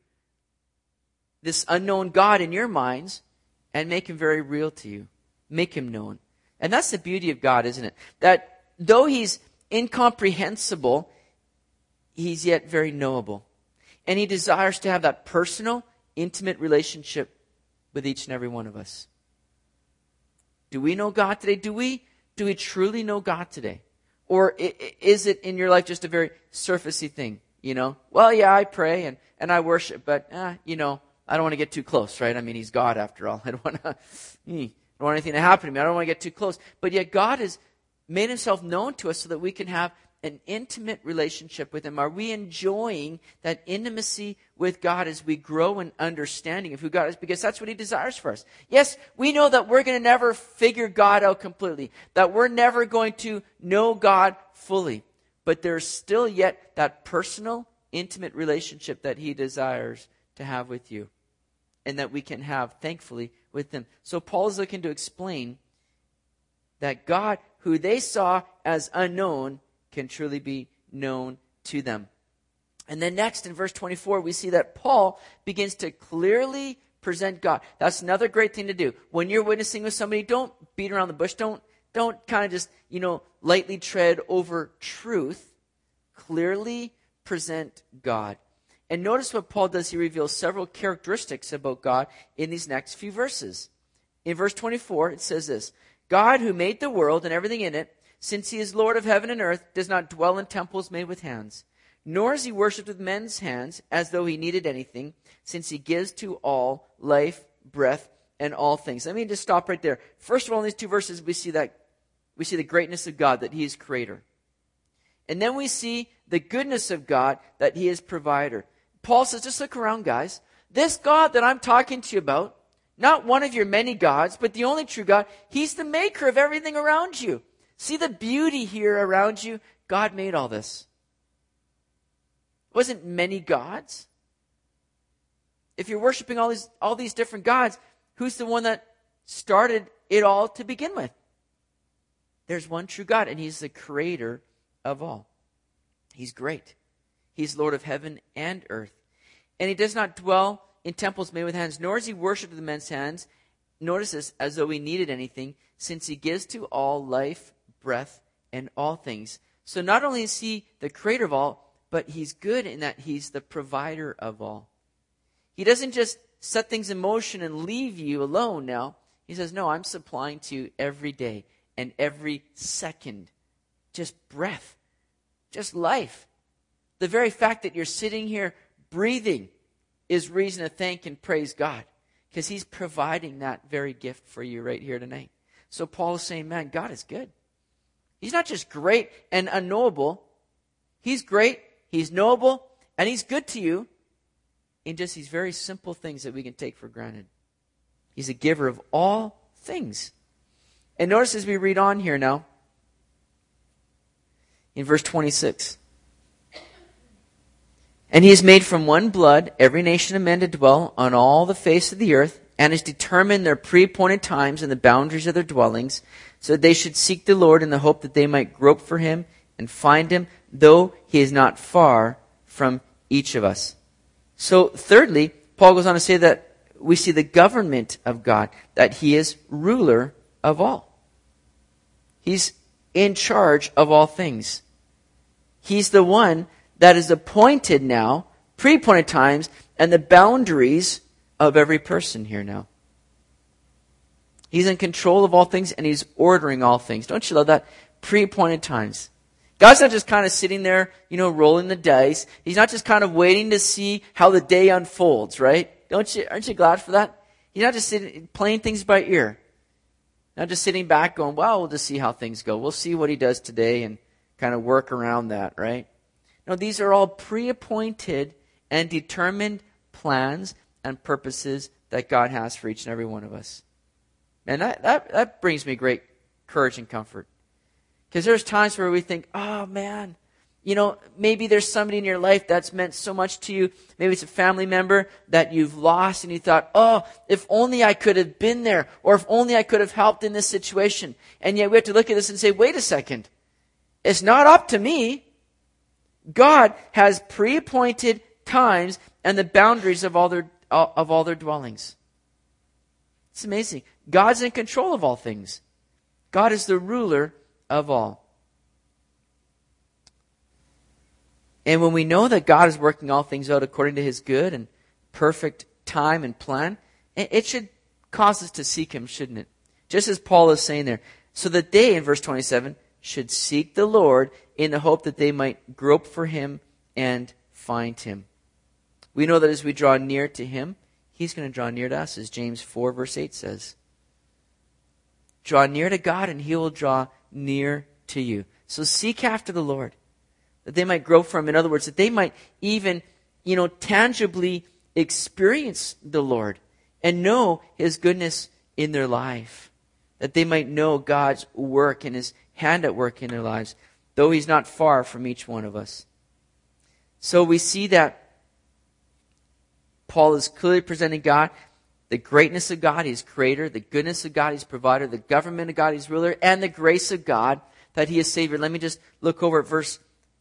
this unknown God in your minds and make him very real to you. Make him known. And that's the beauty of God, isn't it? That though he's incomprehensible, he's yet very knowable. And he desires to have that personal, intimate relationship with each and every one of us. Do we know God today? Do we truly know God today? Or is it in your life just a very surfacey thing? Well, yeah, I pray and I worship, but, I don't want to get too close, right? I mean, he's God after all. I don't want anything to happen to me. I don't want to get too close. But yet God has made himself known to us so that we can have an intimate relationship with him. Are we enjoying that intimacy with God as we grow in understanding of who God is? Because that's what he desires for us. Yes, we know that we're going to never figure God out completely, that we're never going to know God fully. But there's still yet that personal, intimate relationship that he desires to have with you, and that we can have, thankfully, with him. So Paul is looking to explain that God, who they saw as unknown, can truly be known to them. And then next in verse 24, we see that Paul begins to clearly present God. That's another great thing to do. When you're witnessing with somebody, don't beat around the bush. Don't kind of just, lightly tread over truth. Clearly present God. And notice what Paul does. He reveals several characteristics about God in these next few verses. In verse 24, it says this: God, who made the world and everything in it, since he is Lord of heaven and earth, does not dwell in temples made with hands, nor is he worshipped with men's hands as though he needed anything, since he gives to all life, breath, and all things. Let me just stop right there. First of all, in these two verses, we see the greatness of God, that he is creator. And then we see the goodness of God, that he is provider. Paul says, just look around, guys. This God that I'm talking to you about, not one of your many gods, but the only true God, he's the maker of everything around you. See the beauty here around you? God made all this. It wasn't many gods. If you're worshiping all these different gods, who's the one that started it all to begin with? There's one true God, and he's the creator of all. He's great. He's Lord of heaven and earth. And he does not dwell in temples made with hands, nor is he worshipped with men's hands. Notice this, as though he needed anything, since he gives to all life, breath, and all things. So not only is he the creator of all, but he's good in that he's the provider of all. He doesn't just set things in motion and leave you alone now. He says, no, I'm supplying to you every day and every second. Just breath, just life. The very fact that you're sitting here breathing is reason to thank and praise God, because he's providing that very gift for you right here tonight. So Paul is saying, man, God is good. He's not just great and unknowable. He's great, he's knowable, and he's good to you in just these very simple things that we can take for granted. He's a giver of all things. And notice as we read on here now, in verse 26. And he has made from one blood every nation of men to dwell on all the face of the earth, and has determined their pre-appointed times and the boundaries of their dwellings, so that they should seek the Lord in the hope that they might grope for him and find him, though he is not far from each of us. So thirdly, Paul goes on to say that we see the government of God, that he is ruler of all. He's in charge of all things. He's the one that is appointed now, pre-appointed times, and the boundaries of every person here now. He's in control of all things, and he's ordering all things. Don't you love that? Pre-appointed times. God's not just kind of sitting there, rolling the dice. He's not just kind of waiting to see how the day unfolds, right? Aren't you glad for that? He's not just playing things by ear. Not just sitting back going, well, we'll just see how things go. We'll see what he does today and kind of work around that, right? No, these are all pre-appointed and determined plans and purposes that God has for each and every one of us. And that brings me great courage and comfort. Because there's times where we think, oh man, maybe there's somebody in your life that's meant so much to you. Maybe it's a family member that you've lost and you thought, oh, if only I could have been there, or if only I could have helped in this situation. And yet we have to look at this and say, wait a second. It's not up to me. God has pre-appointed times and the boundaries of all their dwellings. It's amazing. God's in control of all things. God is the ruler of all. And when we know that God is working all things out according to his good and perfect time and plan, it should cause us to seek him, shouldn't it? Just as Paul is saying there. So that they, in verse 27, should seek the Lord in the hope that they might grope for him and find him. We know that as we draw near to him, he's going to draw near to us, as James 4 verse 8 says. Draw near to God and he will draw near to you. So seek after the Lord, that they might grope for him. In other words, that they might even, tangibly experience the Lord and know his goodness in their life. That they might know God's work and his hand at work in their lives, though he's not far from each one of us. So we see that Paul is clearly presenting God, the greatness of God, his creator, the goodness of God, his provider, the government of God, his ruler, and the grace of God, that he is Savior. Let me just look over at verse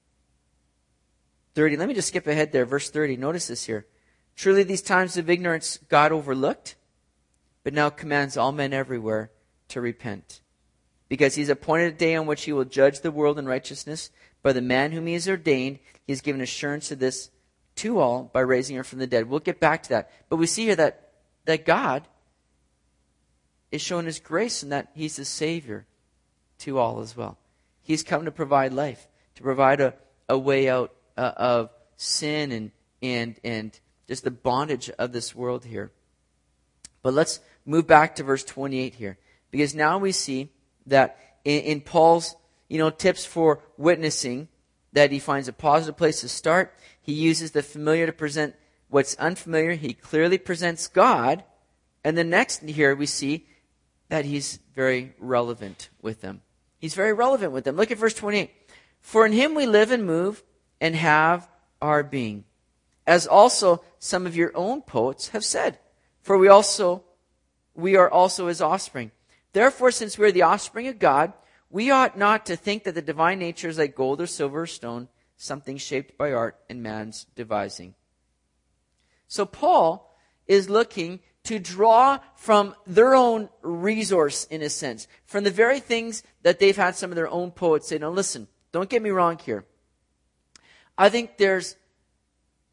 30. Let me just skip ahead there. Verse 30. Notice this here. Truly these times of ignorance God overlooked, but now commands all men everywhere to repent. Because he's appointed a day on which he will judge the world in righteousness by the man whom he has ordained. He has given assurance of this to all by raising her from the dead. We'll get back to that. But we see here that God is showing his grace and that he's the Savior to all as well. He's come to provide life, to provide a way out of sin and just the bondage of this world here. But let's move back to verse 28 here. Because now we see that in Paul's tips for witnessing, that he finds a positive place to start. He uses the familiar to present what's unfamiliar. He clearly presents God. And then next here we see that he's very relevant with them. He's very relevant with them. Look at verse 28. For in him we live and move and have our being. As also some of your own poets have said. For we are also his offspring. Therefore, since we are the offspring of God, we ought not to think that the divine nature is like gold or silver or stone, something shaped by art and man's devising. So Paul is looking to draw from their own resource, in a sense, from the very things that they've had some of their own poets say. Now listen, don't get me wrong here. I think there's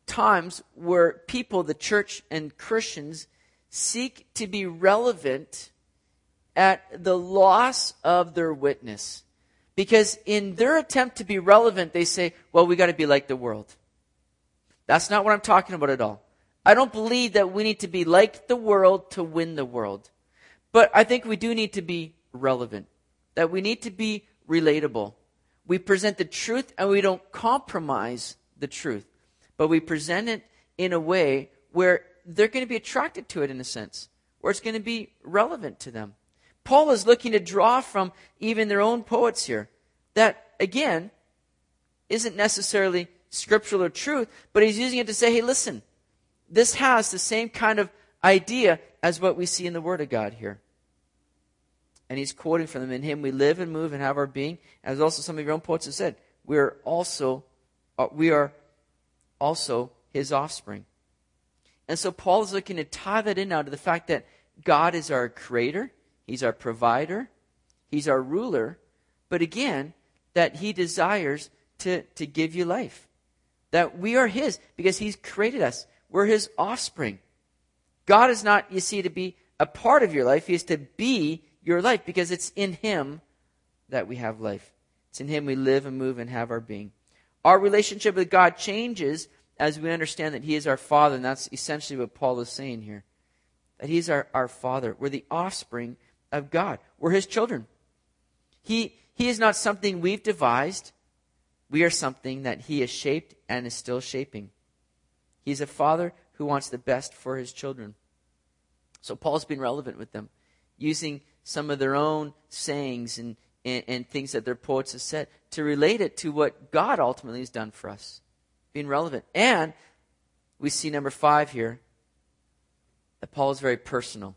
times where people, the church and Christians, seek to be relevant at the loss of their witness. Because in their attempt to be relevant, they say, well, we got to be like the world. That's not what I'm talking about at all. I don't believe that we need to be like the world to win the world. But I think we do need to be relevant. That we need to be relatable. We present the truth and we don't compromise the truth. But we present it in a way where they're going to be attracted to it in a sense. Where it's going to be relevant to them. Paul is looking to draw from even their own poets here. That, again, isn't necessarily scriptural or truth, but he's using it to say, hey, listen, this has the same kind of idea as what we see in the Word of God here. And he's quoting from them, in him we live and move and have our being. As also some of your own poets have said, we are also his offspring. And so Paul is looking to tie that in now to the fact that God is our creator, he's our provider, he's our ruler, but again, that he desires to give you life. That we are his because he's created us. We're his offspring. God is not, you see, to be a part of your life. He is to be your life because it's in him that we have life. It's in him we live and move and have our being. Our relationship with God changes as we understand that he is our Father, and that's essentially what Paul is saying here. That he's our Father. We're the offspring of God. We're his children. He is not something we've devised. We are something that he has shaped and is still shaping. He's a father who wants the best for his children. So Paul's been relevant with them, using some of their own sayings and things that their poets have said to relate it to what God ultimately has done for us. Being relevant. And we see number 5 here, that Paul is very personal.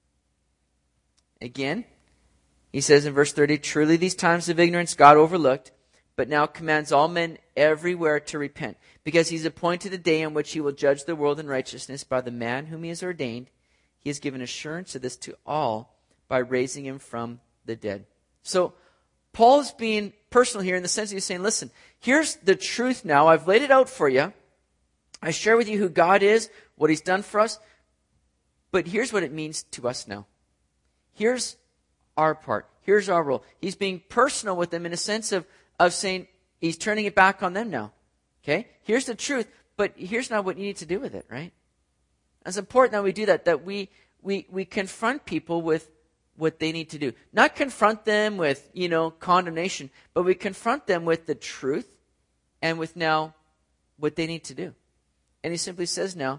Again, he says in verse 30, truly these times of ignorance God overlooked, but now commands all men everywhere to repent, because he's appointed a day in which he will judge the world in righteousness by the man whom he has ordained. He has given assurance of this to all by raising him from the dead. So Paul is being personal here in the sense that he's saying, listen, here's the truth now. I've laid it out for you. I share with you who God is, what he's done for us. But here's what it means to us now. Here's our part. Here's our role. He's being personal with them in a sense of saying he's turning it back on them now. Okay? Here's the truth, but here's now what you need to do with it, right? It's important that we do that we confront people with what they need to do. Not confront them with, condemnation, but we confront them with the truth and with now what they need to do. And he simply says now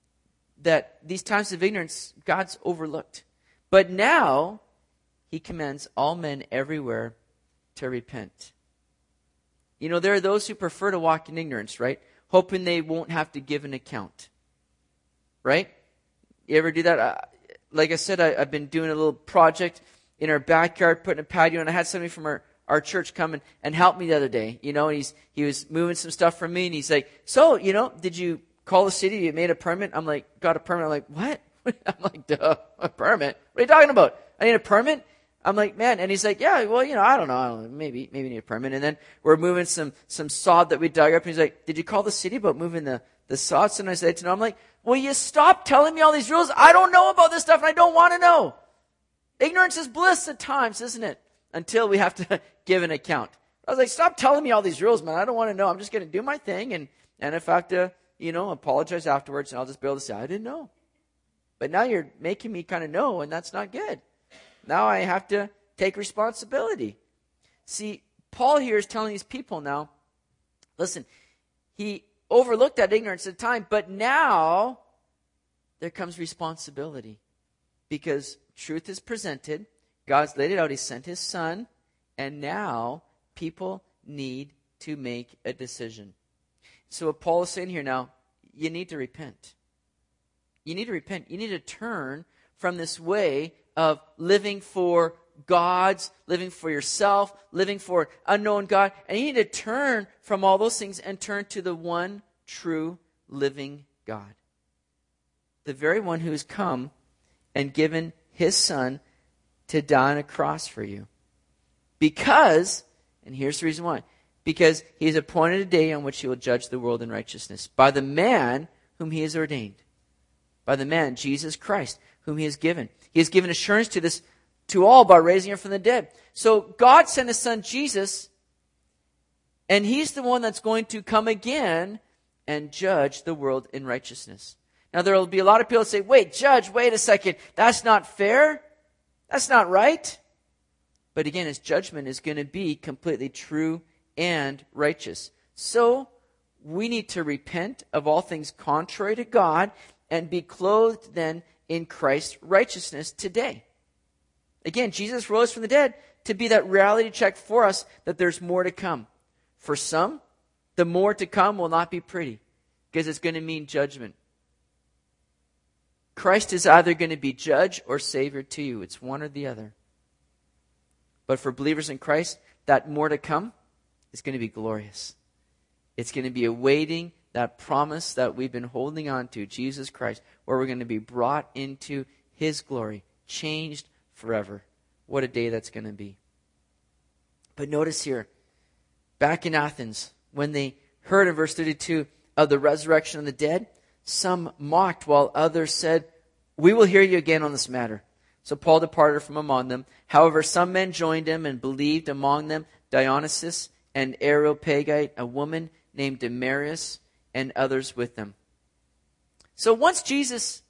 that these times of ignorance, God's overlooked. But now he commands all men everywhere to repent. There are those who prefer to walk in ignorance, right? Hoping they won't have to give an account. Right? You ever do that? Like I said, I've been doing a little project in our backyard, putting a patio, and I had somebody from our church come and help me the other day. And he was moving some stuff from me, and he's like, so, did you call the city? You made a permit? I'm like, got a permit. I'm like, what? I'm like, duh, a permit? What are you talking about? I need a permit? I'm like, man, and he's like, yeah, well, I don't know, maybe need a permit. And then we're moving some sod that we dug up, and he's like, did you call the city about moving the sod? And I said to him, I'm like, will you stop telling me all these rules? I don't know about this stuff, and I don't want to know. Ignorance is bliss at times, isn't it? Until we have to give an account. I was like, stop telling me all these rules, man. I don't want to know. I'm just going to do my thing, and if I have to, apologize afterwards, and I'll just be able to say, I didn't know. But now you're making me kind of know, and that's not good. Now I have to take responsibility. See, Paul here is telling these people now, listen, he overlooked that ignorance at the time, but now there comes responsibility. Because truth is presented, God's laid it out, he sent his son, and now people need to make a decision. So what Paul is saying here now, you need to repent. You need to repent. You need to turn from this way of living for gods, living for yourself, living for unknown God. And you need to turn from all those things and turn to the one true living God. The very one who has come and given his son to die on a cross for you. Because, and here's the reason why, because he has appointed a day on which he will judge the world in righteousness by the man whom he has ordained. By the man, Jesus Christ, whom he has given. He has given assurance to all by raising him from the dead. So God sent his son Jesus, and he's the one that's going to come again and judge the world in righteousness. Now there will be a lot of people that say, wait a second, that's not fair. That's not right. But again, his judgment is going to be completely true and righteous. So we need to repent of all things contrary to God and be clothed then in Christ's righteousness today. Again, Jesus rose from the dead to be that reality check for us that there's more to come. For some, the more to come will not be pretty because it's going to mean judgment. Christ is either going to be judge or savior to you. It's one or the other. But for believers in Christ, that more to come is going to be glorious. It's going to be awaiting that promise that we've been holding on to, Jesus Christ, where we're going to be brought into his glory, changed forever. What a day that's going to be. But notice here, back in Athens, when they heard in verse 32 of the resurrection of the dead, some mocked while others said, we will hear you again on this matter. So Paul departed from among them. However, some men joined him and believed, among them Dionysius and Areopagite, a woman named Damaris, and others with them. So once Jesus'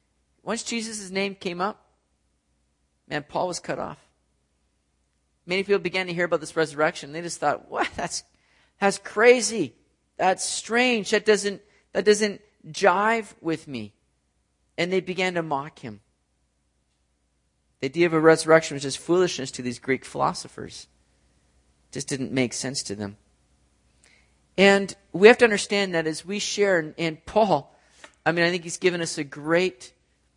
name came up, man, Paul was cut off. Many people began to hear about this resurrection. They just thought, what? That's crazy. That's strange. That doesn't jive with me. And they began to mock him. The idea of a resurrection was just foolishness to these Greek philosophers. It just didn't make sense to them. And we have to understand that as we share, and Paul, I think he's given us a great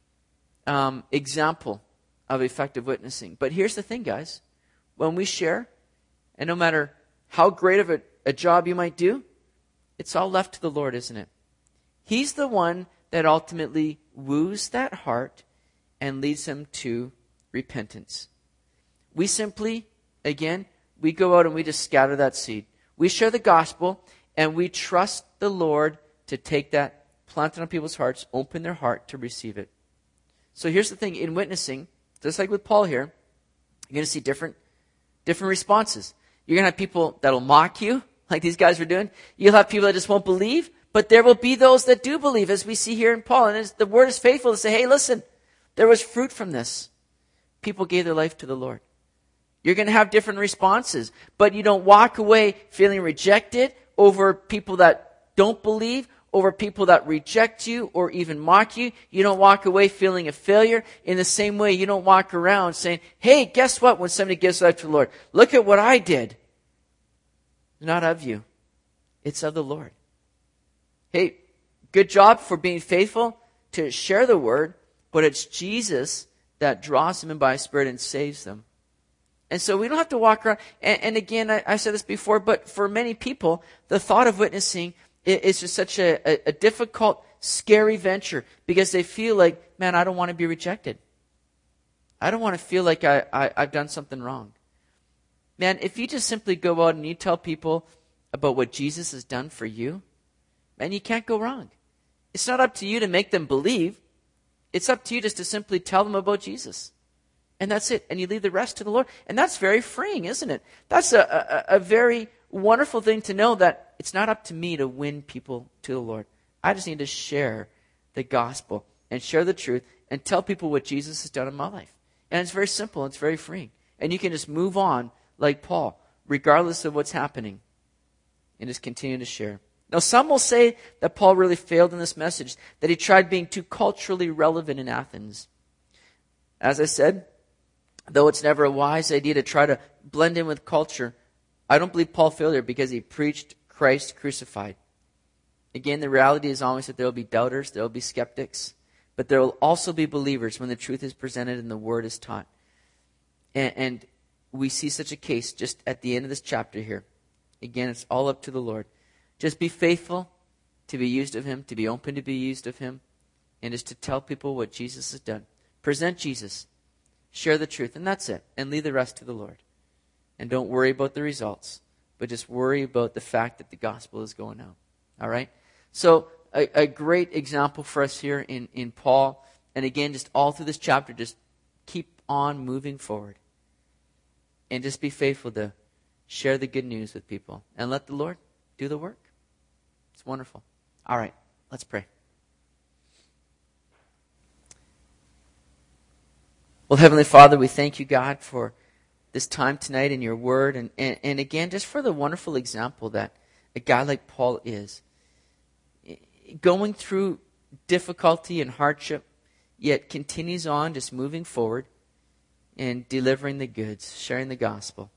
example of effective witnessing. But here's the thing, guys. When we share, and no matter how great of a job you might do, it's all left to the Lord, isn't it? He's the one that ultimately woos that heart and leads them to repentance. We simply, again, we go out and we just scatter that seed. We share the gospel and we trust the Lord to take that, plant it on people's hearts, open their heart to receive it. So here's the thing, in witnessing, just like with Paul here, you're going to see different responses. You're going to have people that'll mock you, like these guys were doing. You'll have people that just won't believe, but there will be those that do believe, as we see here in Paul. And the word is faithful to say, hey, listen, there was fruit from this. People gave their life to the Lord. You're going to have different responses, but you don't walk away feeling rejected over people that don't believe, over people that reject you or even mock you. You don't walk away feeling a failure. In the same way, you don't walk around saying, hey, guess what? When somebody gives life to the Lord, look at what I did. Not of you. It's of the Lord. Hey, good job for being faithful to share the word, but it's Jesus that draws them in by His Spirit and saves them. And so we don't have to walk around. And again, I said this before, but for many people, the thought of witnessing is just such a difficult, scary venture because they feel like, man, I don't want to be rejected. I don't want to feel like I've done something wrong. Man, if you just simply go out and you tell people about what Jesus has done for you, man, you can't go wrong. It's not up to you to make them believe. It's up to you just to simply tell them about Jesus. And that's it. And you leave the rest to the Lord. And that's very freeing, isn't it? That's a very wonderful thing to know that it's not up to me to win people to the Lord. I just need to share the gospel and share the truth and tell people what Jesus has done in my life. And it's very simple. It's very freeing. And you can just move on like Paul, regardless of what's happening, and just continue to share. Now, some will say that Paul really failed in this message, that he tried being too culturally relevant in Athens. As I said, though it's never a wise idea to try to blend in with culture, I don't believe Paul failed here because he preached Christ crucified. Again, the reality is always that there will be doubters, there will be skeptics, but there will also be believers when the truth is presented and the word is taught. And we see such a case just at the end of this chapter here. Again, it's all up to the Lord. Just be faithful to be used of Him, to be open to be used of Him, and just to tell people what Jesus has done. Present Jesus. Share the truth, and that's it. And leave the rest to the Lord. And don't worry about the results. but just worry about the fact that the gospel is going out. All right? So a great example for us here in Paul. And again, just all through this chapter, just keep on moving forward. And just be faithful to share the good news with people. And let the Lord do the work. It's wonderful. All right, let's pray. Well, Heavenly Father, we thank you, God, for this time tonight in your word. And again, just for the wonderful example that a guy like Paul is. Going through difficulty and hardship, yet continues on just moving forward and delivering the goods, sharing the gospel.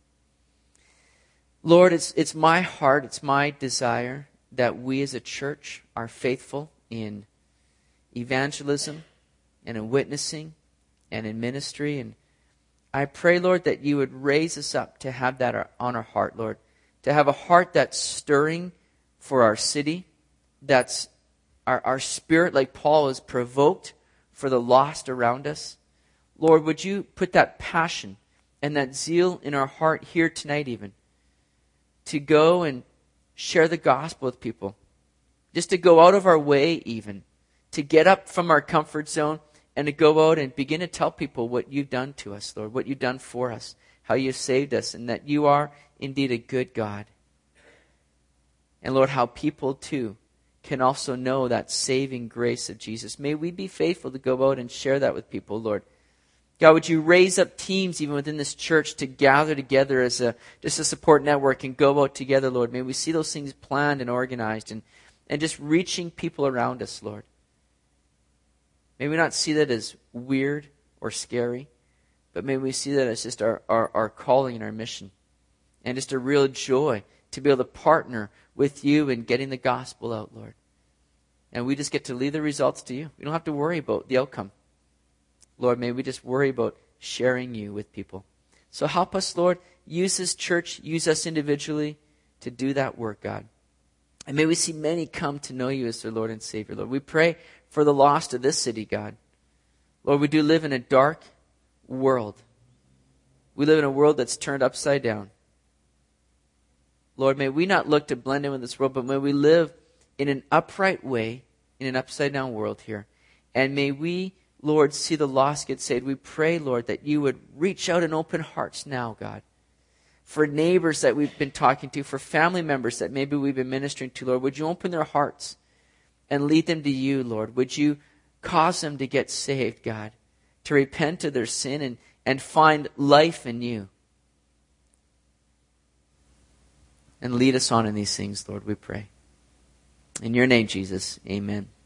Lord, it's my heart, it's my desire that we as a church are faithful in evangelism and in witnessing and in ministry. And I pray, Lord, that you would raise us up to have that on our heart, Lord. To have a heart that's stirring for our city, that's our spirit, like Paul, is provoked for the lost around us. Lord, would you put that passion and that zeal in our heart here tonight even, to go and share the gospel with people. Just to go out of our way even, to get up from our comfort zone and to go out and begin to tell people what you've done to us, Lord, what you've done for us, how you've saved us, and that you are indeed a good God. And Lord, how people too can also know that saving grace of Jesus. May we be faithful to go out and share that with people, Lord. God, would you raise up teams even within this church to gather together as just a support network and go out together, Lord. May we see those things planned and organized and just reaching people around us, Lord. May we not see that as weird or scary, but may we see that as just our calling and our mission. And just a real joy to be able to partner with you in getting the gospel out, Lord. And we just get to leave the results to you. We don't have to worry about the outcome. Lord, may we just worry about sharing you with people. So help us, Lord. Use this church, use us individually to do that work, God. And may we see many come to know you as their Lord and Savior, Lord. We pray for the lost of this city, God. Lord, we do live in a dark world. We live in a world that's turned upside down. Lord, may we not look to blend in with this world, but may we live in an upright way in an upside down world here. And may we, Lord, see the lost get saved. We pray, Lord, that you would reach out and open hearts now, God. For neighbors that we've been talking to, for family members that maybe we've been ministering to, Lord, would you open their hearts and lead them to you, Lord? Would you cause them to get saved, God, to repent of their sin and find life in you? And lead us on in these things, Lord, we pray. In your name, Jesus, amen.